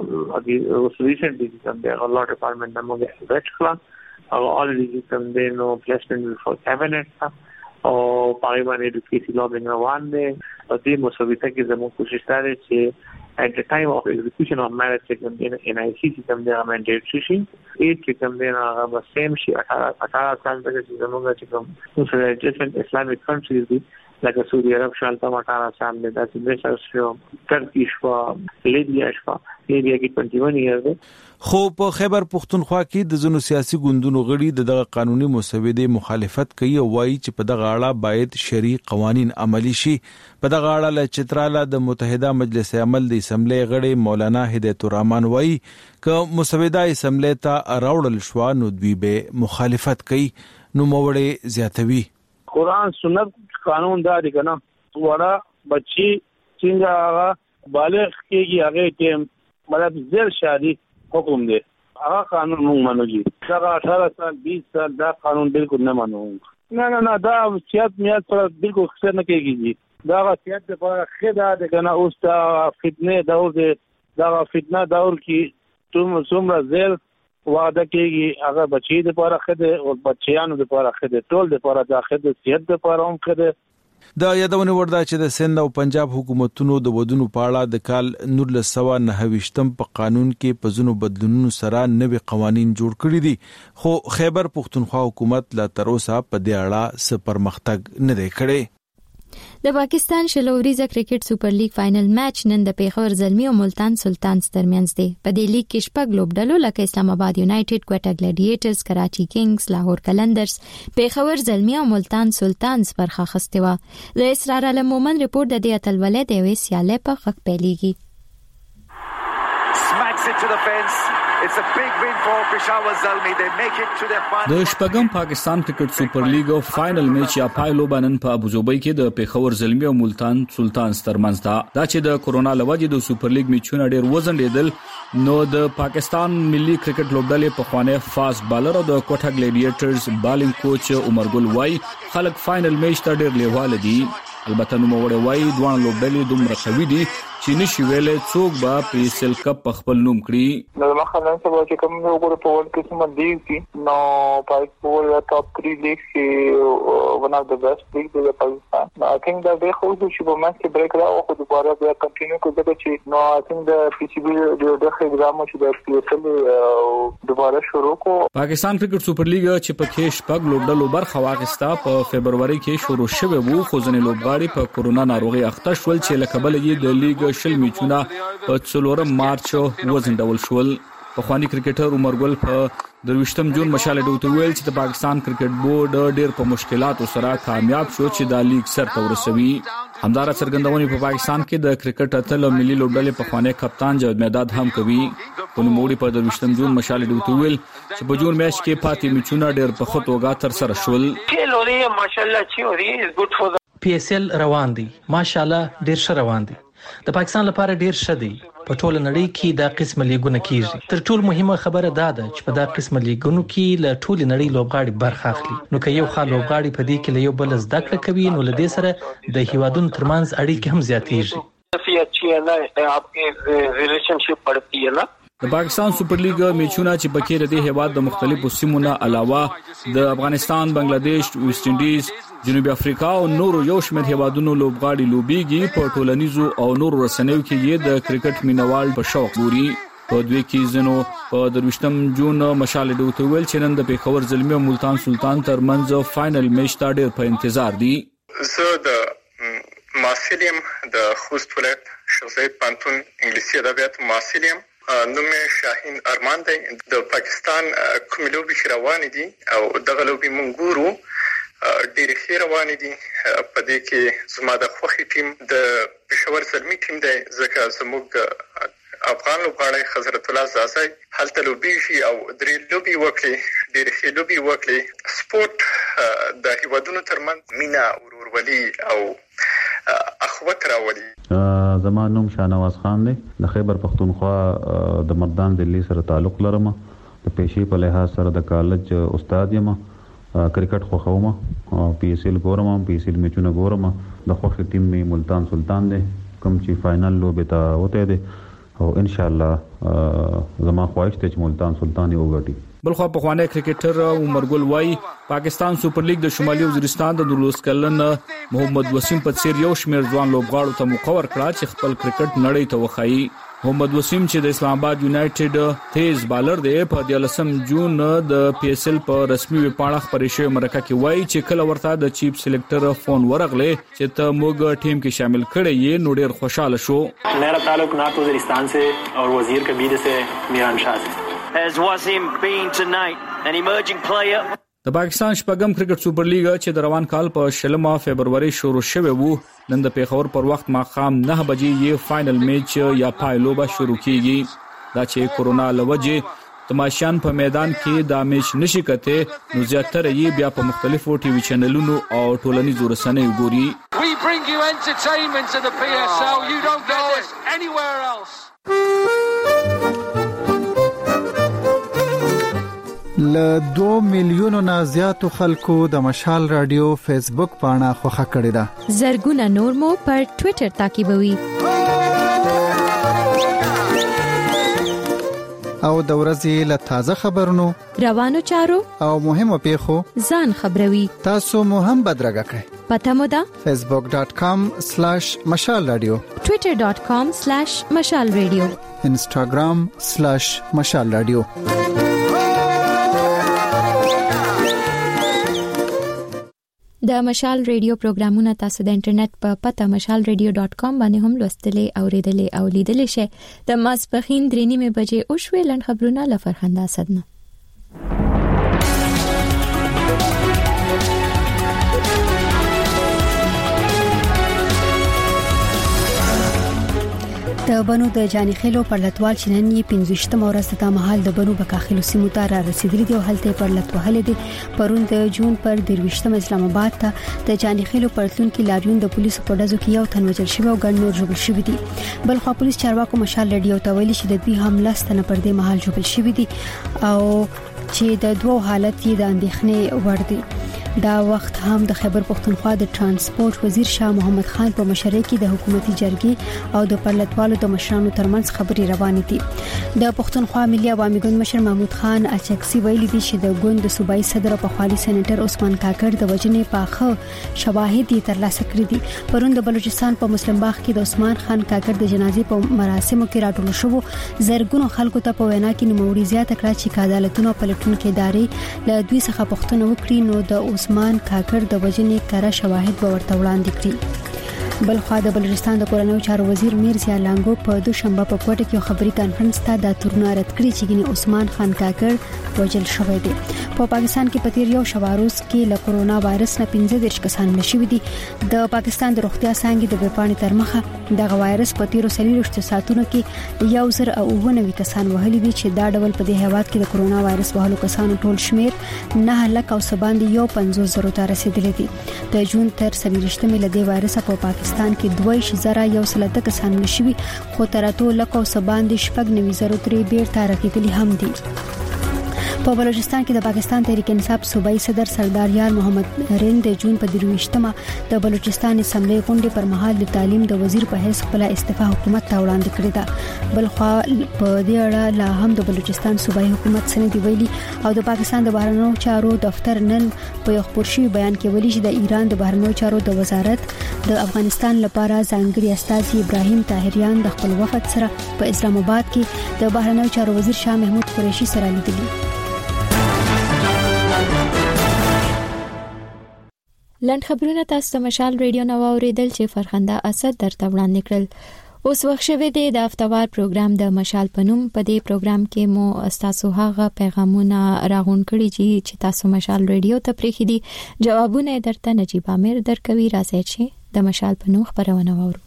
د ریسولوشن د کوم د الله ډپارټمنټ د موږ ریټ کړه او اولریډي کوم دینو پلیسمنټ فور کابینټ او پارلیمنت ایډوکیشن لوبینګ روان دي. او دې مسوده کې زموږ کوشش دی چې at the time of execution of marriage کوم دین ان آی سی کوم د امندډ شي ایټ کوم دین هغه سیم شي اټاره سال ته چې زموږ چې کوم نو ډیفرنٹ اسلامیک کنټریز دي لکه سعودي عرب شالته اټاره سال د داسې مصر شو ترکی شو لیبیا شو لیبیا کې اکیس ایئر دی. خو په خیبر پختونخوا کې د زنو سیاسي ګوندونو غړي دغه قانوني مسوده مخالفت کوي او وایي چې په دغه اړه باید شرعي قوانين عملي شي. په دغه اړه ل چتراله د متحده مجلس عمل د اسمبلی غړي مولانا هدایت الرحمن وایي ک مسوده اسمبلی ته راوړل شو نو دوی به مخالفت کوي. نو موړې زیاتوي قرآن سنت قانون دا دی کنه وړه بچي څنګه بالغ کېږي هغه ټیم مطلب زیر شادي حکم دی هغه قانون موږ منو چې دا اٹھارہ سال بیس سال دا قانون بالکل نه منو. نه نه نه دا سیاست میات پر بالکل خسر نه کېږي. دا سیاست په خدا د کنه اوس دا فتنه دور دی دا فتنه دور کې تم څومره زیر وعده کېږي هغه بچی د لپاره خده او بچیانو د لپاره خده ټول د لپاره د خده صحت د لپاره هم خده. دا یادونه ورده چې د سند او پنجاب حکومتونو د ودونو پاړه د کال نورلس سوه نهه ویشتم په قانون کې په ځینو بدلونونو سره نوي قوانين جوړ کړي دي، خو خیبر پختونخوا حکومت لا تر اوسه په دې اړه څه پرمختګ نه دی کړی. د پاکستان شلوريزه کرکټ سوپر لیګ فائنل میچ نن د پیښور زلمی او ملتان سلطانز ترمنځ دی. په دې لیګ کې شپږ لوبډلو لکه اسلام آباد یونایټډ، کوټا ګلیډیټرز، کراچي کینګز، لاهور کلندرز، پیښور زلمی او ملتان سلطانز برخه اخیستې و. د اسرار علم مومن رپورت د دې اتلولۍ د یوې سیالۍ په حق پیلېږي. It's a big win for Peshawar Zalmi. They make it to their final. د شپږم پاکستان کرکټ سوپر لیګ فائنل میچ یا پایلو بنن په ابوظبي کې د پیښور زلمی او ملتان سلطانز ترمنځ دا دا چې د کورونا لوجې د سوپر لیګ میچونه ډېر وزن لیدل، نو د پاکستان ملي کرکټ لوبډلې په خوانه فاست بالر او د کوټا ګلیډیټرز بالینګ کوچ عمر ګل وای خلک فائنل میچ ته ډېر لیواله دي. البته نو موړې وای دوه لوبډلې دومره قوي دي چې نشي ویلې څوک به په سیل کپ په خپل نوم کړي. نو مخالفت سبا چې کوم یو ګور په ورلد کې سم دی چې نو پای په یا ټاپ تhree لیګ کې ون اف د بیسټ لیګ دی په پاکستان. I think that they خو چې په مېچ کې بریک راو خو دوباره بیا کنټینیو کوي چې نو I think the پی سی بی د دغه ایگزام چې د پی ایس ال دوباره شروع کو. پاکستان کرکټ سوپر لیګ چې په کې شپږ لوبډلو برخه واخیسته په فبرवरी کې شروع شوه وو، خو ځنې لوبغاړي په کورونا ناروغي اخته شول چې لکه بل یې د لیګ شل میچونه په څلورم مارچ وزندول شول. په خواني کرکټر عمر ګل په درويشتم جون مشاله دوته ویل چې د پاکستان کرکټ بورډ ډېر په مشکلاتو سره کامیاب شو چې د لیګ سر ته ورسوي. همدارا څرګندونې په پاکستان کې د کرکټ اتل ملي لوبډلې په خوانه کپتان جاوید مداد هم کوي. په نوموړي په درويشتم جون مشاله دوته ویل چې په جون میچ کې پاتې میچونه ډېر په خطوګا تر سره شول. ماشاءالله چې وري از ګډ فور پی ایس ال روان دي، ماشاءالله ډېر ښه روان دي. د پاکستان لپاره ډیر ښه دی. په ټول نړۍ کې دا قسم لیګونه کیږي. تر ټولو مهمه خبره دا ده چې په دا قسم لیګونو کې له ټول نړۍ لوبغاړي برخه اخلي. نو که یو خال لوبغاړي په دې کې له یو بل زده کړه کوي، نو له دې سره د هیوادونو ترمنځ اړیکې هم زیاتېږي. د پاکستان سوپر لیګ میچونه چې پکې د هیواد د مختلفو سیمو نه علاوه د افغانستان، بنگلاديش، ویسټ انډیز، جنوبي افریقا او نورو یو شمېر هیوادونو لوبغاړي لوبيږي. په ټولنیزو او نورو رسنیو کې یې د کرکټ مینوال په شوق ګوري. په دوی کې زنو په درويشتم جون مشاله دوته ویل چې نن د پیښور زلمی او ملتان سلطان ترمنځ فائنل میچ ته ډېر په انتظار دي. زه د ماسلیم د خوست ولایت شوزید پانتون انګلیسي ادبیات ماسلیم نوم شاهین ارمان دی. د پاکستان کوم لوبي روان دي او دغه لوبي مونږ ګورو ډېر ښه روان دي. په دې کې زما د خوخي ټیم د پېښور زلمی ټیم دی، ځکه زموږ افغان لوبغاړی حضرت الله زازای هلته لوبي شي او درې لوبي وکړي، ډېر ښه لوبي وکړي. سپورت د هیوادونو ترمنځ مینا، ورورولي او اخوت راولي. زما نوم شاهنواز خان دی، د خیبر پښتونخوا د مردان ضلع سره تعلق لرم. د پېښې په لحاظ سره د کالج استاد یم. کرکټ خوښوم، پی ایس ال ګورم، پی ایس ال میچونه ګورم. د خوښ ټیم می ملتان سلطان دی، کوم چې فائنل لوبه ته وته دی او ان شاء الله زما خواهش ته چې ملتان سلطان یې وګټي. بلخو په خوانه کرکټر عمر ګل وای پاکستان سوپر لیګ د شمالي وزیرستان د نورلوس کلن محمد وسیم په څیر یو شمیر ځوان لوبغاړو ته مقرر کړ چې خپل کرکټ نړۍ ته وخایي. محمد وسیم چې د اسلام آباد یونایټډ تیز بالر دی، په دیالسم جون د پی ایس ال په رسمي ویبپاڼه خبرې شوی مرکه کې وایي چې کله ورته د چیف سلیکټر فون ورغله چې ته موږ ټیم کې شامل کړي یې، نو ډېر خوشاله شو. میرا تعلق نارتھ وزیرستان سے اور وزیر کبیر سے میران شاہ سے. As Wasim been tonight, an emerging player. د پاکستان شپږم کرکټ سوپر لیګ چې د روان کال په شلمه فبرवरी شروع شوه وو، نن د پیښور پر وخت ماښام نه بجې یې فائنل میچ یا پایلوبه شروع کیږي. دا چې کورونا لوجې تماشان په میدان کې دا میچ نشي کته، نو زیاتره یې بیا په مختلفو ټي وي چینلونو او ټولنیزو رسنیو ګوري. We bring you entertainment to the P S L. You don't get this anywhere else. ل دو میلیونو نه زیاتو خلکو د مشال رادیو فیسبوک پاڼه خوښه کړې ده. زرګونه نور مو پر ټوئیټر تعقیبوي. او د ورځې له تازه خبرونو، روانو چارو او مهمو پیښو ځان خبروي. تاسو مو هم بدرګه کړئ. پته مو ده facebook dot com slash mashal radio، twitter dot com slash mashal radio، instagram slash mashal radio. د مشال ریډیو پروګرامونه تاسو د انټرنیټ په پته مشال ریډیو ډاٹ کام باندې هم لوستلې او ریډلې او لیدلې شئ. د ماسپخین درې نیمه بجې او شوي لن خبرونه لفرخنده صدنه. د بنو د جاني خېلو پر لټوال شننې پنځشتمه ورځ ته مهال د بنو بکاخلو سیمو ته را رسیدلي دي او هلته پر لټوهل دي. پرون د جون پر درويشتمه اسلام آباد ته د جاني خېلو پرتلون کې لاریون د پولیسو په ډزو کې یو تن وژل شوی او ګڼ نور ژوبل شوی دي. بل خو پولیس چارواکو مشال ریډیو ته ویلي چې د دوی حمله ستنه پر دې مهال ژوبل شوی دي او چې د دوه حالت یې د اندېښنې وړ دي. دا وخت هم د خیبر پختونخوا د ترانسپورت وزیر شاه محمد خان په مشرۍ کې د حکومتي جرګې او د پرلطوالو د مشرانو ترمنځ خبرې روانې دي. د پختونخوا ملي عوامي ګوند مشر محمود خان اچکسي ویلي دي چې د ګوند د صوبایي صدر په خالي سېنیټر عثمان کاکړ د وجنې پاخه شواهد یې ترلاسه کړي دي. پرون د بلوچستان په مسلم باغ کې د عثمان خان کاکړ د جنازې په مراسمو کې راټول شو. زرګونو خلکو ته په وینا کې نوموړي زیاته کړه چې عدالتونو پلټونکو ادارې له دوی څخه پوښتنه وکړي نو د عثمان کاکړ د وجنې کړه شواهد به ورته وړاندې کړي. بل خو د بلوچستان د کورنیو چارو وزیر میرزا لانګو په دوشنبه په کوټه کې خبري کانفرنس ته د تورونه رد کړی چې ګني عثمان خان کاکړ وژل شوی دی. په پاکستان کې په تیر یو شواروز کې له کورونا وایرس نه پنځه دیرش کسان مړه شوي دي. د پاکستان د روغتیا څانګې د وپاڼې تر مخه د وایرس په تیرو سلیروشت ساتونو کې یو زر او نوي کسان وهلي دي چې دا ډول په دې هیواد کې د کورونا وایرس وهلو کسانو ټول شمیر نه لک او سباندې یو پنځوس زرو ته رسیدلی دي. د جون تر سلیروشتمې له دې وایرس په پاکستان کې دوه شزره یو سلته کسان نشوي خو تر اتو لک او سباندې شپږ نوي زرو ترې بیرته رسیدلی هم دي. په بلوچستان کې د پاکستان تحریک انصاف صوبایي صدر سردار یار محمد رین د جون په درويشتمه د بلوچستان اسمبلی غونډې پر مهال د تعلیم د وزیر په حیث خپل استعفا حکومت ته وړاندې کړې ده. بل خو په دې اړه لا هم د بلوچستان صوبایي حکومت سند ویلي او د پاکستان د بهرنیو چارو دفتر نن په یو خبر شوی بیان کې ویلي چې د ایران د بهرنیو چارو د وزارت د افغانستان لپاره ځانګړي استازي ابراهیم طاهریان د خپل وفد سره په اسلام آباد کې د بهرنیو چارو وزیر شاه محمود قریشي سره لیدلي. لند خبرونه تاسو ته مشال ریډیو نو اوریدل چې فرخنده اسد درته وړاندې کړل. اوس وخت شوه دی د هفتوار پروګرام د مشال پنوم. په دې پروګرام کې مو تاسو هغه پیغامونه راغون کړي چې تاسو مشال ریډیو ته پریخي دي. جوابونه درته نجیب امیر درکوي. راځي چې د مشال پنوم خبرونه وورو.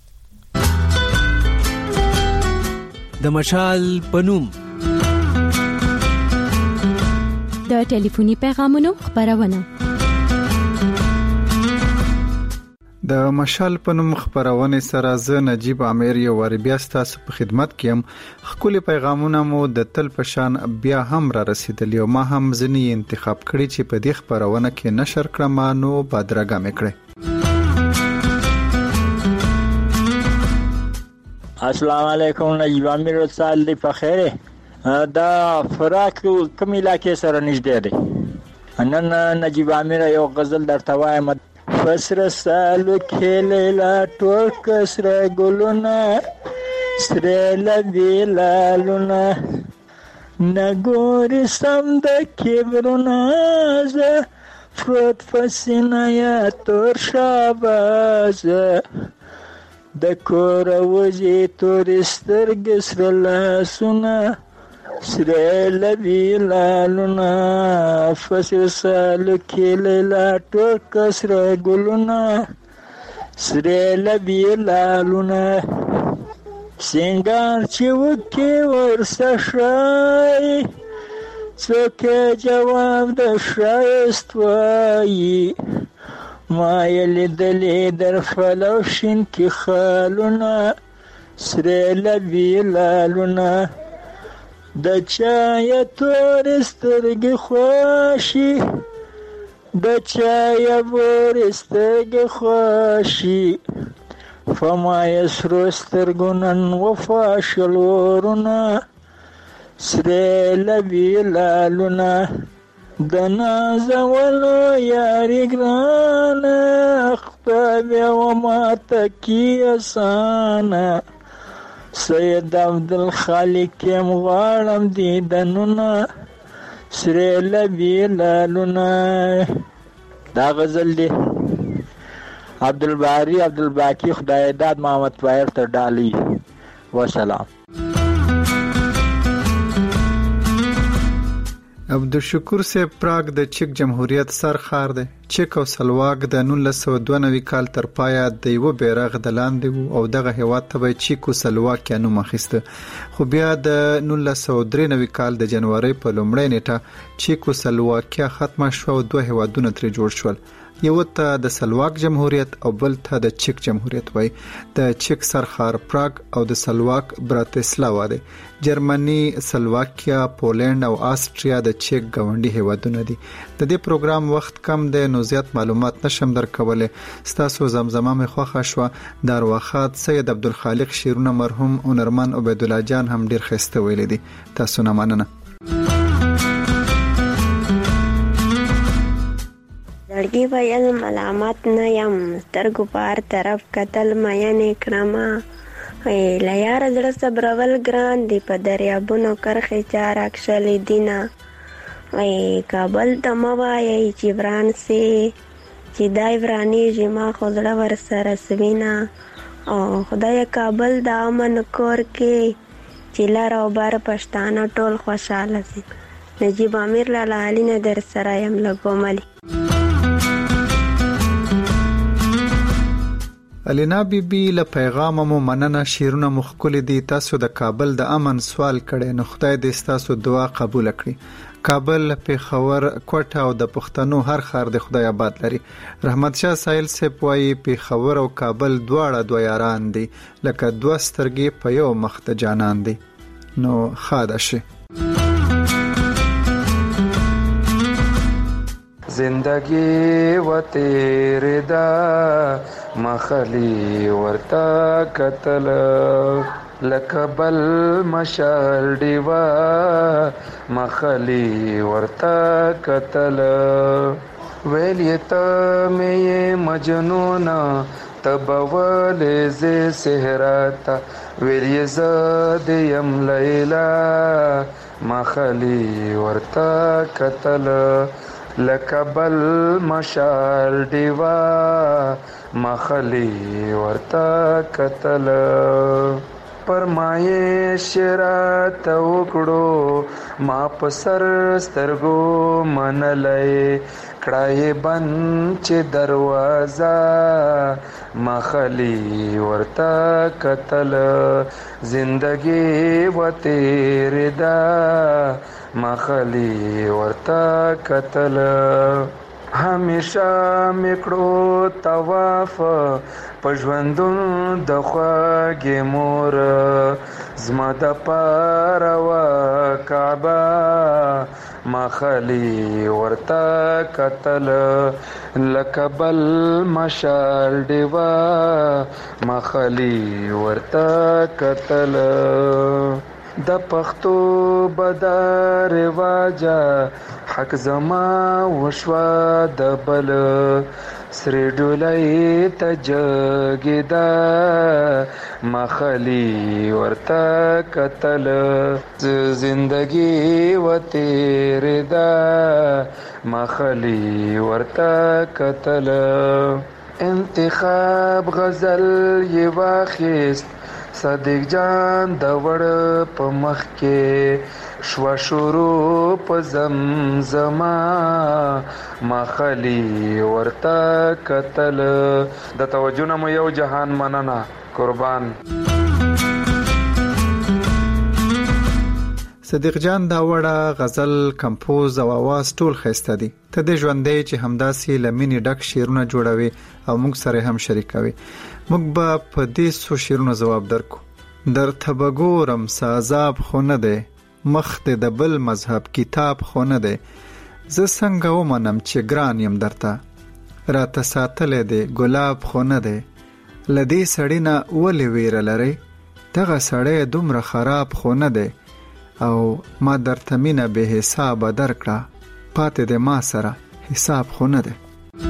د مشال پنوم د ټلیفوني پیغامونو خبرونه. د مشال پنوم خبرونه سره ز نجیب امیر یو ور بیا ستاسو په خدمت کې هم خپل پیغامونه مو د تل پشان بیا هم را رسیدلی او ما هم ځنی انتخاب کړی چې په دې خبرونه کې نشر کړم نو بادرګه مکړه. السلام علیکم نجیب امیر صاحب دی په خیره دا فراق کوم علاقې سره نږدې دی. نن نجیب امیر یو غزل درته وایم. فسر سالو کھیلیلا ټول کسره ګلونه سره لبی لالونه نګور سم د کبرونه ز فروت فسینا یا تور شاباز د کور وځي تورستر ګسر لاسونه سره لبی لالونه فسر سالو کھیلیلا ټول کسره ګلونه سره لبی لالونه سنگار چې وکي ورسه شای څوک جواب د شایست وایي ما یې لیدلې در فلوشین کې خالونه سره لبی لالونه د چای تور سترګې خوشي د چای ور سترګې خوشي فما یسرو سترګونن وفا شلورونه سره لبی لالونه د نازولو یاري ګرانه خطابه و ما تکی اسانه سید عبدالخالق کم غواړم دیدنونه سره لبی لالونه. دا غزل دی عبدالباری عبدالباقی خدای داد محمد طاهر تر ډالی وسلام. عبدالشکور صاحب پراګ د چک جمهوریت سرخار دی. چک او سلواک د نولس سوه دوه نوي کال تر پایه د یو بیرغ د لاندې وو او دغه هیواد ته به چک او سلواک نوم اخیسته. خو بیا د نولس سوه درې نوي کال د جنوري په لومړۍ نیټه چک او سلواکیا ختمه شو او دوه هیوادونه ترې جوړ شول. یو ته د سلواک جمهوریت او بل ته د چک جمهوریت وای. د چک سرخار پراګ او د سلواک براتسلاوا دی. جرمني، سلواکیا، پولند او آسټریا د چک ګاونډي هیوادونه دي. د دې پروګرام وخت کم دی نو زیات معلومات نشم درکوله. ستاسو زمزمه مې خوښه شو. د ارواخات سید عبدالخالق شیرونه مرحوم هنرمن عبید الله جان هم ډیر ښایسته ویل دي. تاسو نه مننه. زړګي ویل ملامت نه یم، سترګو په هر طرف کتل مینې کړمه، له یاره زړه صبرول ګران دي، په دریابونو کرښې چا راکښلې دینه. کابل ته مه وایئ چې وران سي، چې دی ورانېږي ما خو زړه ورسره سوینه. او خدای کابل د امن کور کې چې لر او بر پښتانه ټول خوشحاله سي. نجیب امیر لاله علي نه در سره یم له ګوملي. الینا بی بی له پیغام مو مننه. شیرونه مخکل دي. تاسو د کابل د امن سوال کړي نو خدای دې تاسو دعا قبول کړي. کابل، پیښور، کوټه او د پښتنو هر خار د خدای آباد لري. رحمت شاه سایل سپ وايي پیښور او کابل دواړه دوه یاران دي لکه دوه سترګې په یو مخ ته جانان دي. نو خاده شي. زندگی و تیرے دا مخلی ورتا قتل لکبل مشال دیوا مخلی ورتا قتل ویلیتا میں مجنونا تبول ز سہراتا ویلی زاد یم لیلا مخلی ورتا قتل لکبل مشال دیوا مخلی ورتا قتل پرمایش رات وکړو ما پسر سترګو منلای کړای بن چې دروازه مخلی ورتا قتل زندگی و تیرے دا مخلی ورتا قتل همیشه میکړو طواف پژوندون د خواږه مور زما د پاروا کعبه مخلی ورتا قتل لکبل مشال دیوا مخلی ورتا قتل د پښتو بدار واجا حق زما وشوا د بل سری ډولای تجګدا مخلی ورتا قتل زندگی و تیرے دا مخلی ورتا قتل انتخاب غزل ی واخست صدیق جان د وړ په مخ کې شوا شروع په زمزما مخلی ورتا قتل د توجه مو یو جهان مننه قربان. صدیق جان دا وړه غزل کمپوز او आवाज ټول خسته دي. ته د ژوندې چې همداسي لمینی ډک شیرونه جوړوي او موږ سره هم شریکوي. موږ به په دې سو شیرونو جواب درکو. در تبګورم سازاب خو نه ده، مخ د بل مذهب کتاب خو نه ده. زه څنګه ومنم چې ګران یم درته، را ته ساتلې ده ګلاب خو نه ده. لدی سړی نه ولې ویره لري، دغه سړی دومره خراب خو نه ده. او ما درته مینه به حساب درکړه، پاتې د ما سره حساب خو نه ده.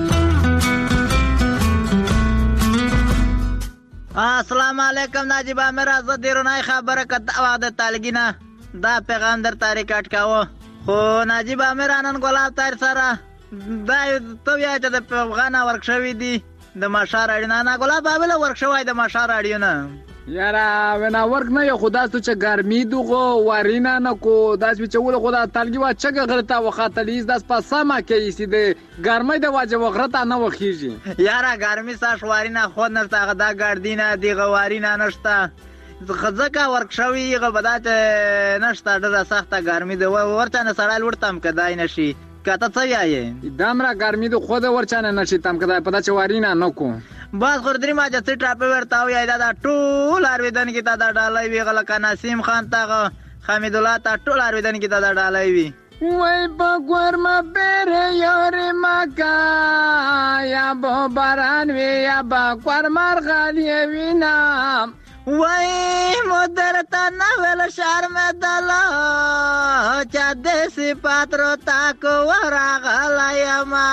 السلام علیکم ناجیب امیر از دیرونای خبره کته د طالګینا دا پیغام در تاریخ کاوه. خو ناجیب امیر نن ګلاب تار سره دا ته بیا چې د افغان ورکشوي دي د ماشا راډیو نه ګلاب بابل ورک شوی د ماشا راډیو نه یارا ونا ورک نه یو خدا ست چې ګرمي دغه وارینا نه کو داس چې ول خدا تلګي وا چې غلطه وخاتلیز داس پاسما کې سي د ګرمي د واجب غرته نه وخیږي یارا ګرمي ساش وارینا خو نه تا دا ګردینه دی غوارینا نشته خزکه ورک شوی غبدات نشته ډېره سخته ګرمي دی ورته نه سړال ورتم کدای نشي کته څه یې دامره ګرمي د خو د ورچانه نشي تم کدای پدا چې وارینا نه کو باز خردري ما چې ټاپ ورتاو یا دا ټول ارویدن کې تا دا ډالای وی غل کا نسیم خان تا حمید الله تا ټول ارویدن کې تا دا ډالای وی وای بګور ما بیر یور ما کا یا بو باران وی یا بګور مرغالی وینا وای مدرتا نوول شرم دلا چا دیسی پاترو تاکو وراغلی ما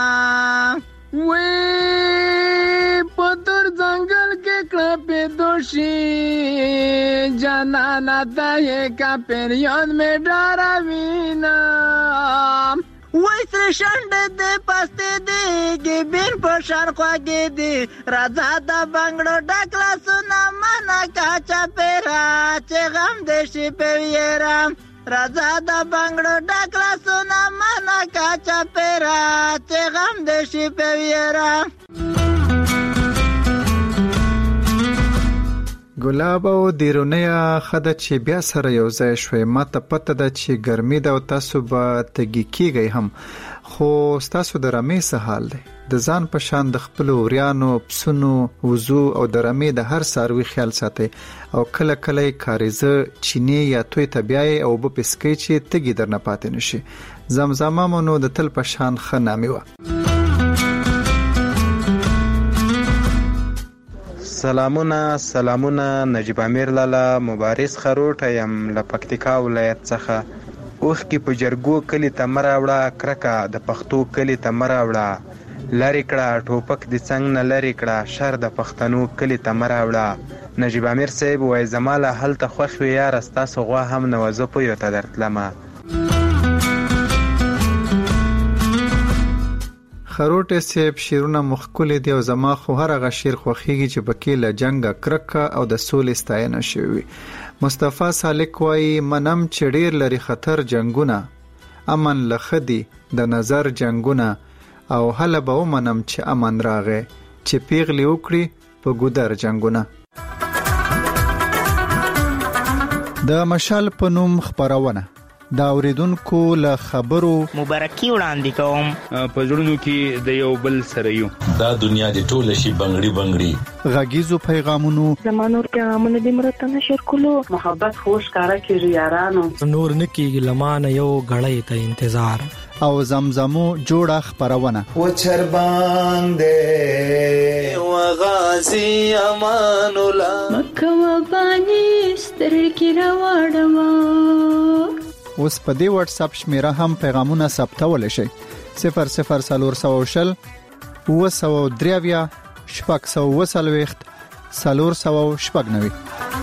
وی پتر زنگل کے کلپے دوشی جانانا دائے کا پیریون میں ڈارا وینا وای سر شنڈ دے پاستے دے گی بین پوشان خواگی دی رازا دا بانگڑو ڈاکلا سنا مانا کاچا پیرا چه غم دیشی پیویرام رازا دا بانگڑو ڈاکلا سنا مانا کاچا پیرا چه غم دیشی پیویرام ګلاب او دیرونیا خده چې بیا سره یو ځای شوي ماته پته ده چې ګرمي ده او تاسو به تږي کیږئ هم خو ستاسو د رمې څه حال دی د ځان په شان د خپلو وریانو پسونو وزو او د رمې د هر څاروي خیال ساتئ او کله کله یې کاریزه چینې یا توی ته بیایئ او اوبه پسکئ چې تږي درنه پاتې نشي زمزمه مو نو د تل په شان ښه نامې وه سلامونه سلامونه نجیب امیر لالا مبارز خروټ یم له پکتیکا ولایت څخه اوخ کې په جرګو کلی ته مراوړه کرکه د پښتو کلی ته مراوړه لری کړه ټوپک د څنګ نه لری کړه شر د پښتنو کلی ته مراوړه نجیب امیر صاحب وای زماله هلته خوښ وي یار ستاسو غوا هم نوازه په یو ته درتلمه خروټ سیب شیرونه مخکول دی او زما خو هر هغه شیر خوخیږي چې پکې له جنگ کرکه او د سولې ستاینه شوی مصطفی سالک وای منم چې ډیر لري خطر جنگونه امن لخدي د نظر جنگونه او هله به منم چې امن راغې چې پیغلی وکړي په ګودر جنگونه د مشال په نوم خبرونه دا اوریدونکو له خبرو مبارکي وړاندې کوم په جوړونو کې د یو بل سره یو دا دنیا د ټوله شي بنگړي بنگړي غږیزو پیغامونو زمانور پیغامونه د مرته نشر کولو محبت خوش کارا کیږي یارانو نور نکیږي لمانه یو غړې ته انتظار او زمزمو جوړه خبرونه و چربان دے و غازی امان الله مکه و بانی سترګې راوړم اوس په دې واتس اپ شمیره هم پیغامونه ثبتول شي صفر صفر سلور سو شل و سو دریویا شپږ سو وسلويخت سلور سو شپږ نوي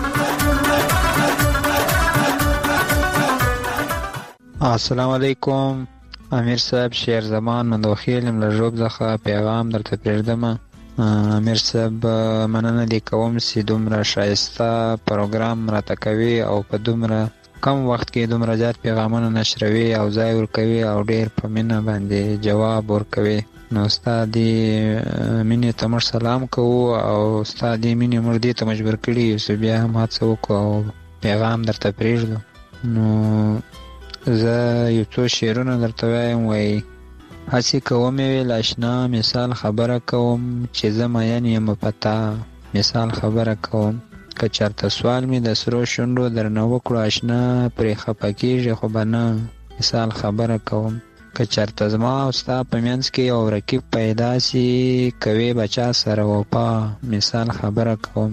السلام علیکم امیر صاحب شیر زمان مندوخیلم لجوب زخه پیغام درته پرېږدم امیر صاحب مننه دې کوم چې دومره شایسته پروګرام راته کوي او په دومره کم وخت کې دومره زیات پیغامونه نشروي او ځای ورکوي او ډېر په مینه باندې جواب ورکوي نو استاد مینې ته موږ سلام کوو او استاد مینې موږ دې ته مجبور کړي یو بیا هم هڅه وکړو او پیغام درته پرېږدو نو زه یو څو شعرونه درته وایم وایي هڅې کوم ویل اشنا مثال خبره کوم چې زه مین یم په تا مثال خبره کوم که چرته سوال می د سرو شونډو درنه وکړو اشنا پرې خفه کېږي خو به نه مثال خبره کوم که چرته زما او ستا په منځ کې یو رقیب پیدا سي کوې به چا سره وفا مثال خبره کوم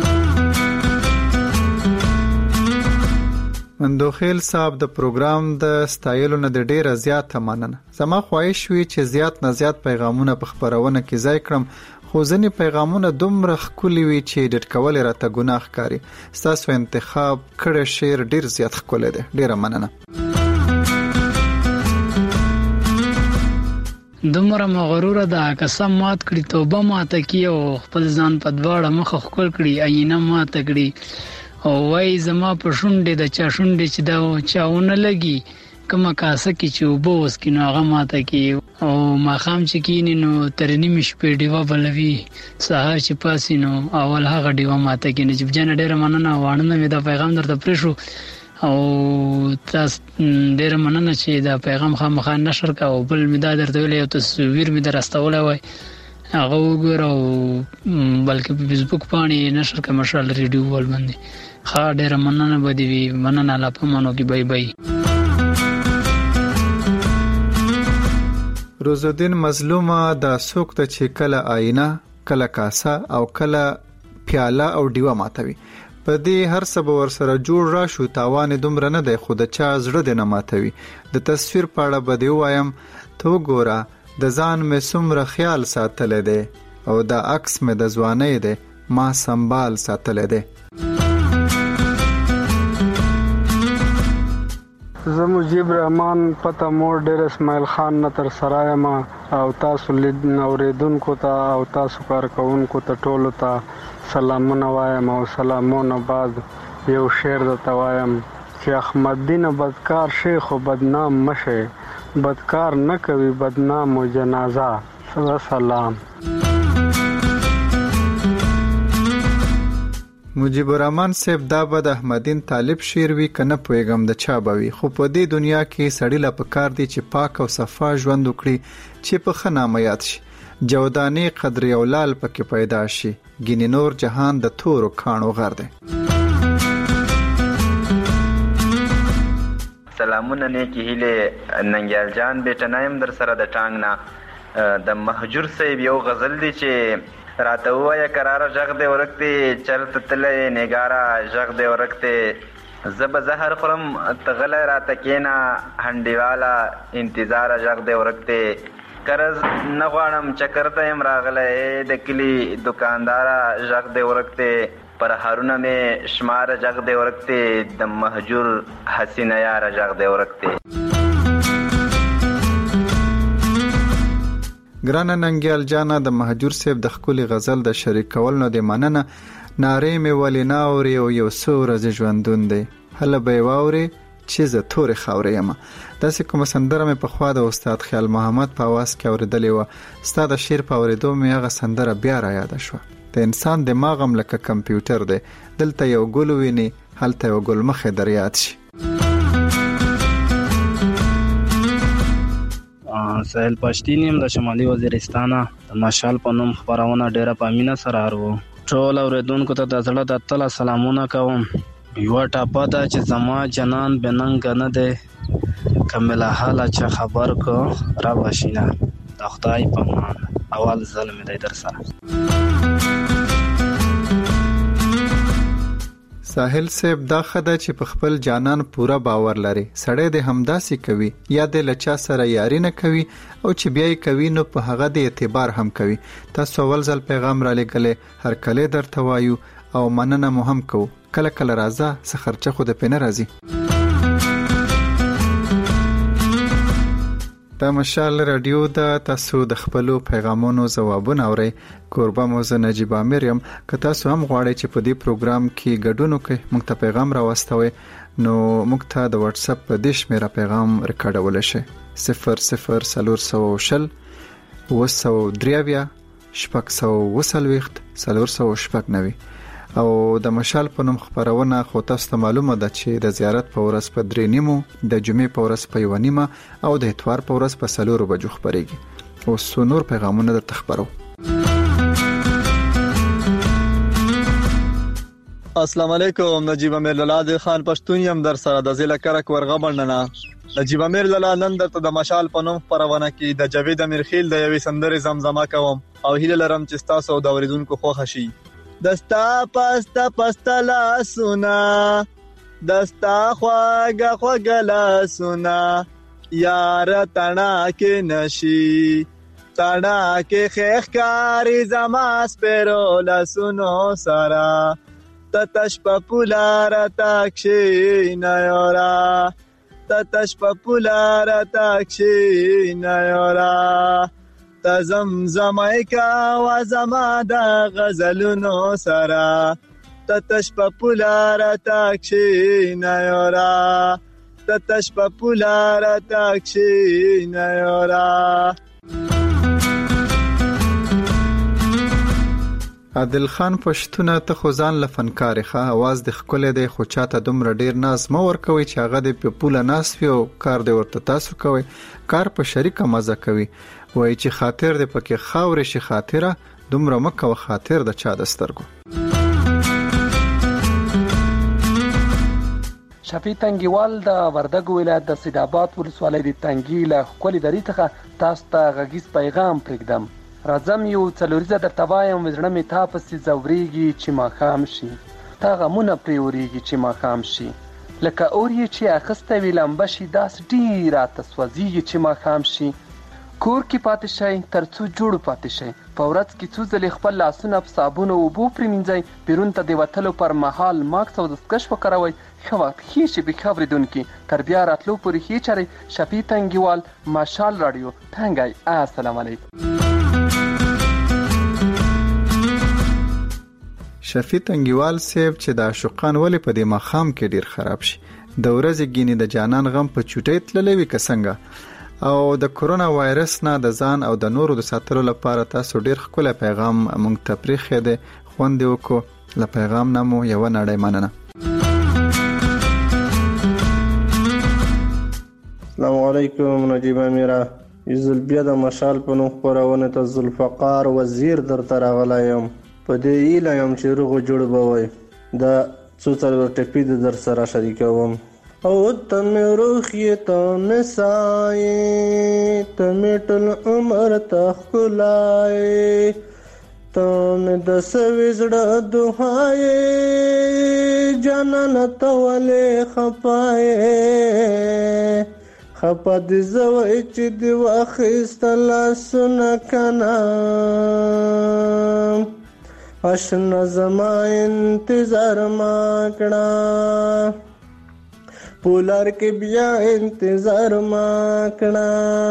مندوخیل صاحب د پروګرام د ستایلو نه د ډیره زیاته مننه زما خواهش وی چې زیات نه زیات پیغامونه په خبرونه کې ځای کړم خو ځینې پیغامونه دومره ښکلي وي چې ایډیټ کول یې راته ګناه ښکاري ستاسو انتخاب کړی شعر ډیر زیات ښکلی دی ډیره مننه دومره مغرور ده قسم مات کړی توبه ماته کی او خپل ځان په دواړه مخ خپل کړی عینه ماته کړی او وای زما په شونډې د چا شونډې چې دا چاونه لګي کومه کاسه کې چې وبو وس کې نو هغه ماته کی او ما خام چې کینې نو تر نیمه شپې ډیوه بلوي سهار چې پاسې نو اول هغه ډیوه ماته کی نجیب جان ډیره مننه وانه مې دا پیغام درته پرېښو او تاسو ډېر مننه چې دا پیغام خامخا نشر کا او بل می دا درته ویل یو تصویر می درستول وای هغه وګورو بلکې په فیسبوک باندې نشر کا مشال ریډیو ول باندې خا ډېر مننه بده وی مننه لا په مانو کې بای بای. روزالدین مظلومه د سوک ته چې کله آینه کله کاسه او کله پیاله او ډیوه ماتوي په دې هر څه ور سره جوړ را شو تاوان دومره نه دی خو د چا زړه د نه ماتوي د تصویر پاړه بده وایم تو ګوره د ځان مې څومره خیال ساتل دی او دا عکس مې د ځوانۍ دی ما سنبال ساتل دی. زه مجيب رحمان پته مور ډېر اسماعیل خان نه تر سرای ما او تاسو لید اوریدونکو ته او تاسو کارکونکو ته ټولو ته سلامونه وایم او سلامونه بعد یو شعر درته وایم چې احمد دین بدکار شیخ او بدنام مشه بدکار نه کوي بدنام او جنازه سلام. مجيب الرحمن صاحب دا بد احمدین طالب شعر وی کنه پویګم د چا بوي خو په دې دنیا کې سړی لا پکار دی چې پاک او صفا ژوند وکړي چې په خنامات شي جودانی قدر اولال پکې پیدا شي ګینې نور جهان د تورو کانو غر دی. سلامونه نیکی هیله ننګیال جان بیٹنایم در سره د ټانګ نه د مهجور صاحب یو غزل دی چې راته وایا قرار ژغ دی ورکته چرته تلې نګارا ژغ دی ورکته زب زهر خرم تغله راته کینا هندیوالا انتظار ژغ دی ورکته قرض نغوانم چکرته ام راغله د کلی دکاندارا ژغ دی ورکته پر هارونه می شمار ژغ دی ورکته د مهجور حسینه یار ژغ دی ورکته. ګرانه ننګیال جانا د مهجور صاحب د خولي غزل د شریک کول نو د مننه نارې مې ولې ناوري او یو سور ز ژوندون دی هله به واوري چې ز تور خاورې یم داسې کوم سندره مې په خوا د استاد خیال محمد په आवाज کې اوریدلې و استاد شیر په اوریدو مې هغه سندره بیا را یاد شو د انسان دماغ هم لکه کمپیوټر دی دلته یو ګل ویني هلته یو ګل مخه در یاد شي. سهیل پښتین یم د شمالي وزیرستان د مشال په نوم خبرونه ډیره په مینه سره اورو ټول اوریدونکو ته د زړه د تل سلامونه کوم یو ټاپه دا چې زما جنان بننګ نه دی کمله حاله چې خبر کو را بشینه د خدای په مان اول ظلم دی در سره. ساحل صاحب دا خدای چې په خپل جانان پورا باور لري سړی د همداسي کوي یا د لچا سره یاري نه کوي او چې بیا یې کوي نو په هغه د اعتبار هم کوي. تاسو اول ځل پیغام را لګلې هر کله درته وایو او مننه مو هم کو کله کله راځه څه خرچه خو د پنه راځي. د مشال رادیو د تاسو د خپلو پیغامونو ځوابونه اورئ کوربه مو زه نجیب امیر یم که تاسو هم غواړئ چې په دې پروګرام کې ګډون وکړئ موږ ته پیغام راوستوئ نو موږ ته د واتس اپ په دې شمیره پیغام ریکارډول شي صفر صفر څلور سوه شل اوه سوه درې اویا شپږ سوه اوه څلوېښت څلور سوه شپږ نوي او د مشال په نوم خبرونه خو تاسو ته معلومه ده چې د زیارت په ورځ په درې نیمو د جمعې په ورځ په یو نیمه او د اتوار په ورځ په څلورو بجو خبرېږي او څو نور پیغامونه درته خبرو. السلام علیکم نجیب امیر لالا خان پښتون یم در سره د ضلع کرک ورغبننه نجیب امیر لالا نن درته د مشال په نوم خبرونه کې د جاوید امیر خیل د یوې سندرې زمزمه کوم او هیله لرم چې تاسو د اوریدونکو خوښ شي. دستا پستا پستا لا سنا دستا خواگا خواگا لا سنا یار تنا کے نشی تنا کے خیخ کاری زماس پیرو لا سنو سارا تتش پا پولارا تاکشی نیورا تتش په پولا راته کښېنه یاره ته زمزمه کوه زما د غزلونو سره تتش په پولا راته کښېنه یاره تتش په پولا راته کښېنه یاره. عادل خان پښتونه ته خو ځان له فنکار ښه اواز د ښکلی دی خو چاته دومره ډیر ناز مه ورکوئ چې هغه د په پوله ناست وي او کار دی ورته تاسو کوئ. کار په شریکه مزه کوي. وایي چې خاطر دی پکې خاورې شي خاطره دومره مه کوه خاطر د چا د سترګو. شفیع تنګیوال د وردګو ولایت د سیدآباد ولسوالۍ د تنګي له ښکلي درې څخه تاسو ته غږیز پیغام پرېږدم. راځم یو څلوریزه درته وایم زړه مې تا پسې ځورېږي چې ماښام شي تا غمونه پرې اورېږي چې ماښام شي لکه اور یې چې اخیستی وي لمبه شي داسې ډېر راته سوځېږي چې ماښام شي. کور کې پاتې شئ تر څو جوړ پاتې شئ په ورځ کې څو ځلې خپل لاسونه په صابون او اوبو پرېمینځئ. بیرون ته د وتلو پر مهال ماکس او دستکش وکاروئ. ښه وخت ښې شېبې ښه اورېدونکي تر بیا راتلو پورې ښې چارئ. شفیع تنګیوال مشال راډیو تنګی. السلام علیکم. شفیع تنګیوال صاحب چې د عاشقان ولې په دې ماښام کې ډیر خراب شي د ورځې ګینې د جانان غم په چوټۍ تللی وي که څنګه او د کرونا وایرس نه د ځان او د نورو د ساتلو لپاره تاسو ډیر ښکلی پیغام موږ ته پرېښی دی. خوند یې وکړو. له پیغام نه مو یوه نړۍ مننه. السلام علیکم. نجیب امیره یزل بیا د مشال په نوم خپرونه ته ذوالفقار وزیر درته راغلی یم. په دې هیله یم چې روغ و جوړ به وئ. دا څو څلور ټپي د در سره شریکوم. او ته مې روغ یې ته مې ساه یې ته مې ټول عمر ته ښکلا یې ته مې د سوي زړه دعا یې جانانه ته ولې خفه یې خفه دې زه وایي چې دې واخیسته لاسونه که نه اشنا زما انتظار ما کړه پولار کې بیا انتظار ما کړه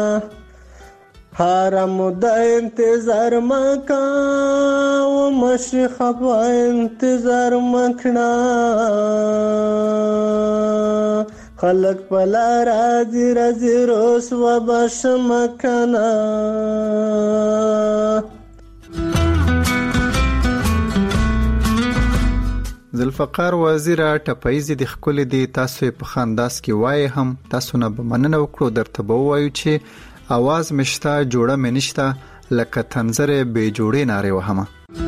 هر موده انتظار ما کا و مشي خفا انتظار ما کړه خلق پلا راځي راځي روس و بشم کنه. ذوالفقار وزیر ټپایزې د ښکلې دی تاسو په خانداس کې وایي هم تاسو نه به مننه وکړو درته به ووایو چې اواز مشته جوړه مې نشته لکه تنظرې بې جوړې نارې وهمه.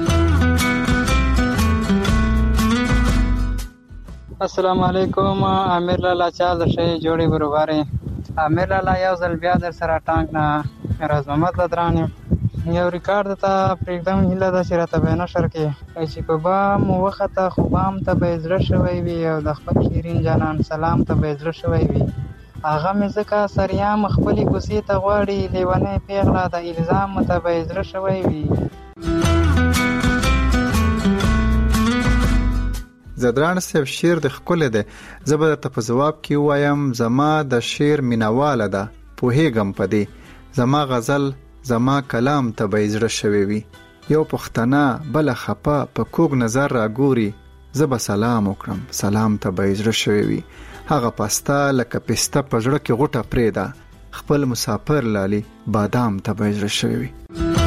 السلام علیکم. امیر لالا چال شي جوړې برابرې. امیر لالا یو ځل بیا در سره ټانک نه راز محمد بدران یو ریکارډ ته پرېږدم هیله ده چې راته به نشر کې چې په بام وخته خو بام ته به زړه شوی وي او د خپل شیرین جانان سلام ته به زړه شوی وي هغه مې ځکه سریام خپلې کوڅې ته غواړي لیونۍ پیغله د الزام ته به زړه شوی وي. زدران صاحب شعر د ښکلی دی. زه به درته په ځواب کې ووایم زما د شعر مینهواله ده پوهېږم په دې زما غزل زما کلام ته به زړه شوی وي. یو پښتنه بله خپه په کوږ نظر راګوري زه به سلام وکړم سلام ته به زړه شوی وي. هغه پسته لکه پسته په زړه کې غوټه پرېږده خپل مسافر لالي بادام ته به زړه شوی وي.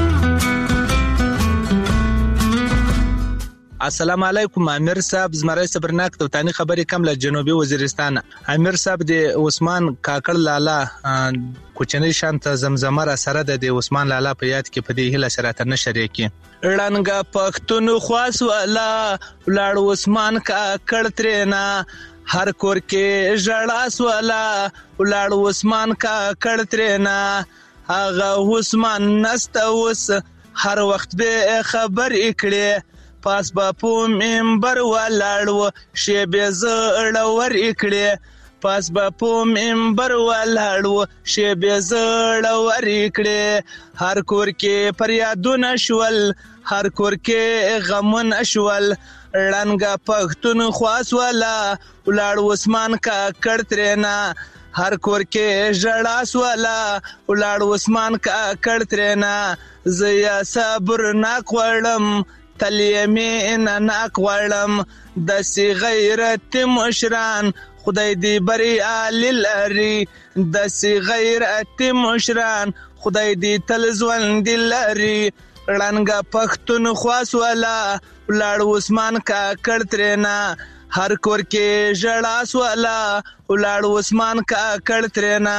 السلام علیکم. امیر صاحب زمری صبرناک توتانی خبرې کم له جنوبي وزیرستان. امیر صاحب د عثمان کاکړ لالا کوچنی شانت زمزمه را سره د عثمان لالا په یاد کې په دې هله شراته نشری کې ړنګ پښتون خواس والا لاړ عثمان کاکړ ترینا هر کور کې ژړا سوالا لاړ عثمان کاکړ ترینا هغه عثمان نسته وس هر وخت به خبر کړي پاس با په منبر ولاړو شی به زړه ور کړي پاس با په منبر ولاړو شی به زړه ور کړي هر کور کې فریادونه شول هر کور کې غمون شول ړنګ پښتون خواس والا ولاړ عثمان کا کړ ترنا هر کور کې ژړا سوالا ولاړ عثمان کاکړ ترېنا زیا صبر ناک وړم تلې مې ناک وړم داسې غیرت مشران خدای دې بریالي لري داسې غیرت مشران خدای دې تل ژوند لري ړنګه پښتونخوا سوالا ولاړ عثمان کاکړ ترېنا هر کور کې ژړا سوالا ولاړ عثمان کاکړ ترېنا.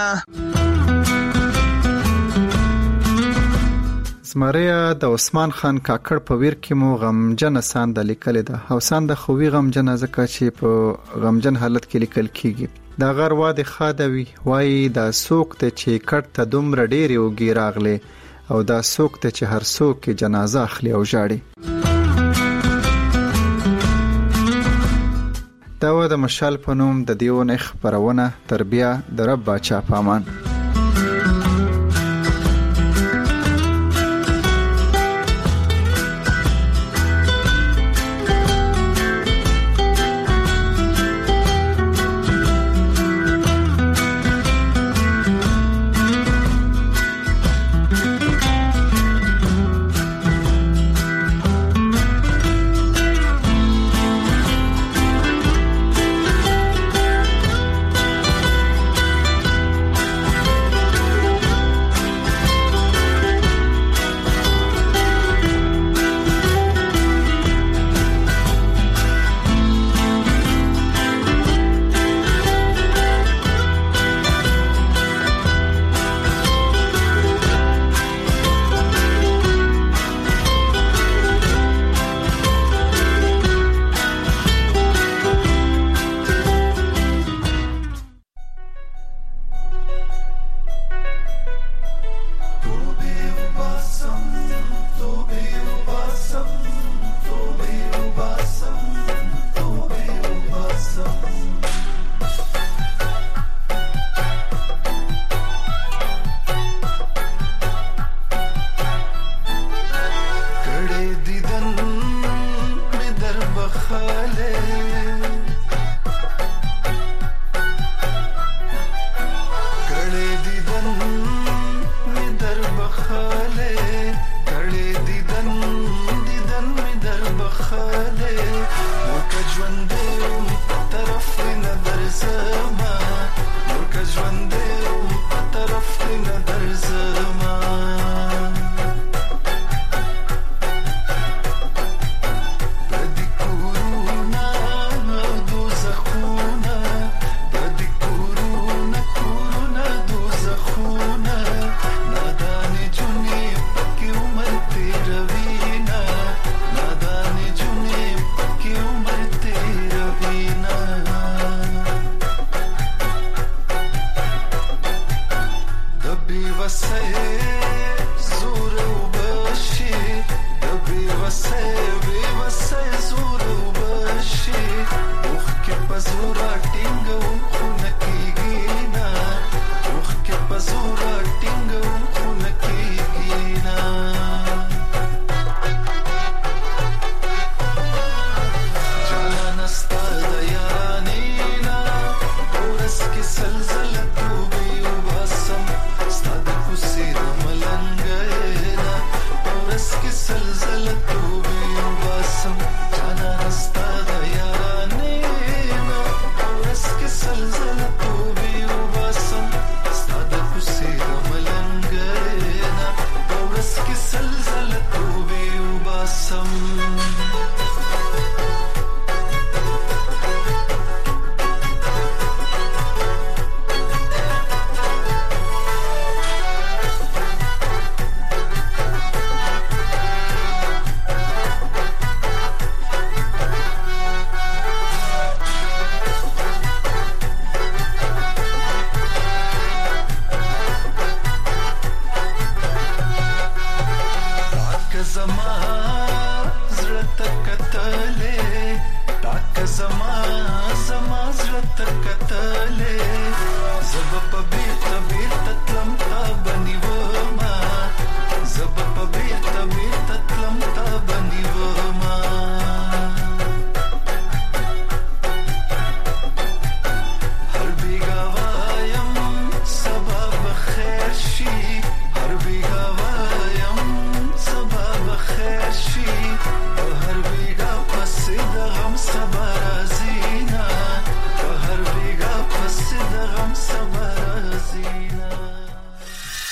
زمریا د عثمان خان کاکړ په ویر کې مو غمجن ساند لیکل ده او ساند خووی غمجن ځکه چې په غمجن حالت کې لیکل کیږي دا غر واده خادوي وای دا سوک ته چې کټ ته دومره ډېری وګی راغله او دا سوک ته چې هر سوک کې جنازه اخلي او ژاړي. دا و د مشال په نوم د دیونه خبرونه تربیه د رب باچا پامان. زورا ټینګو خو نکیږي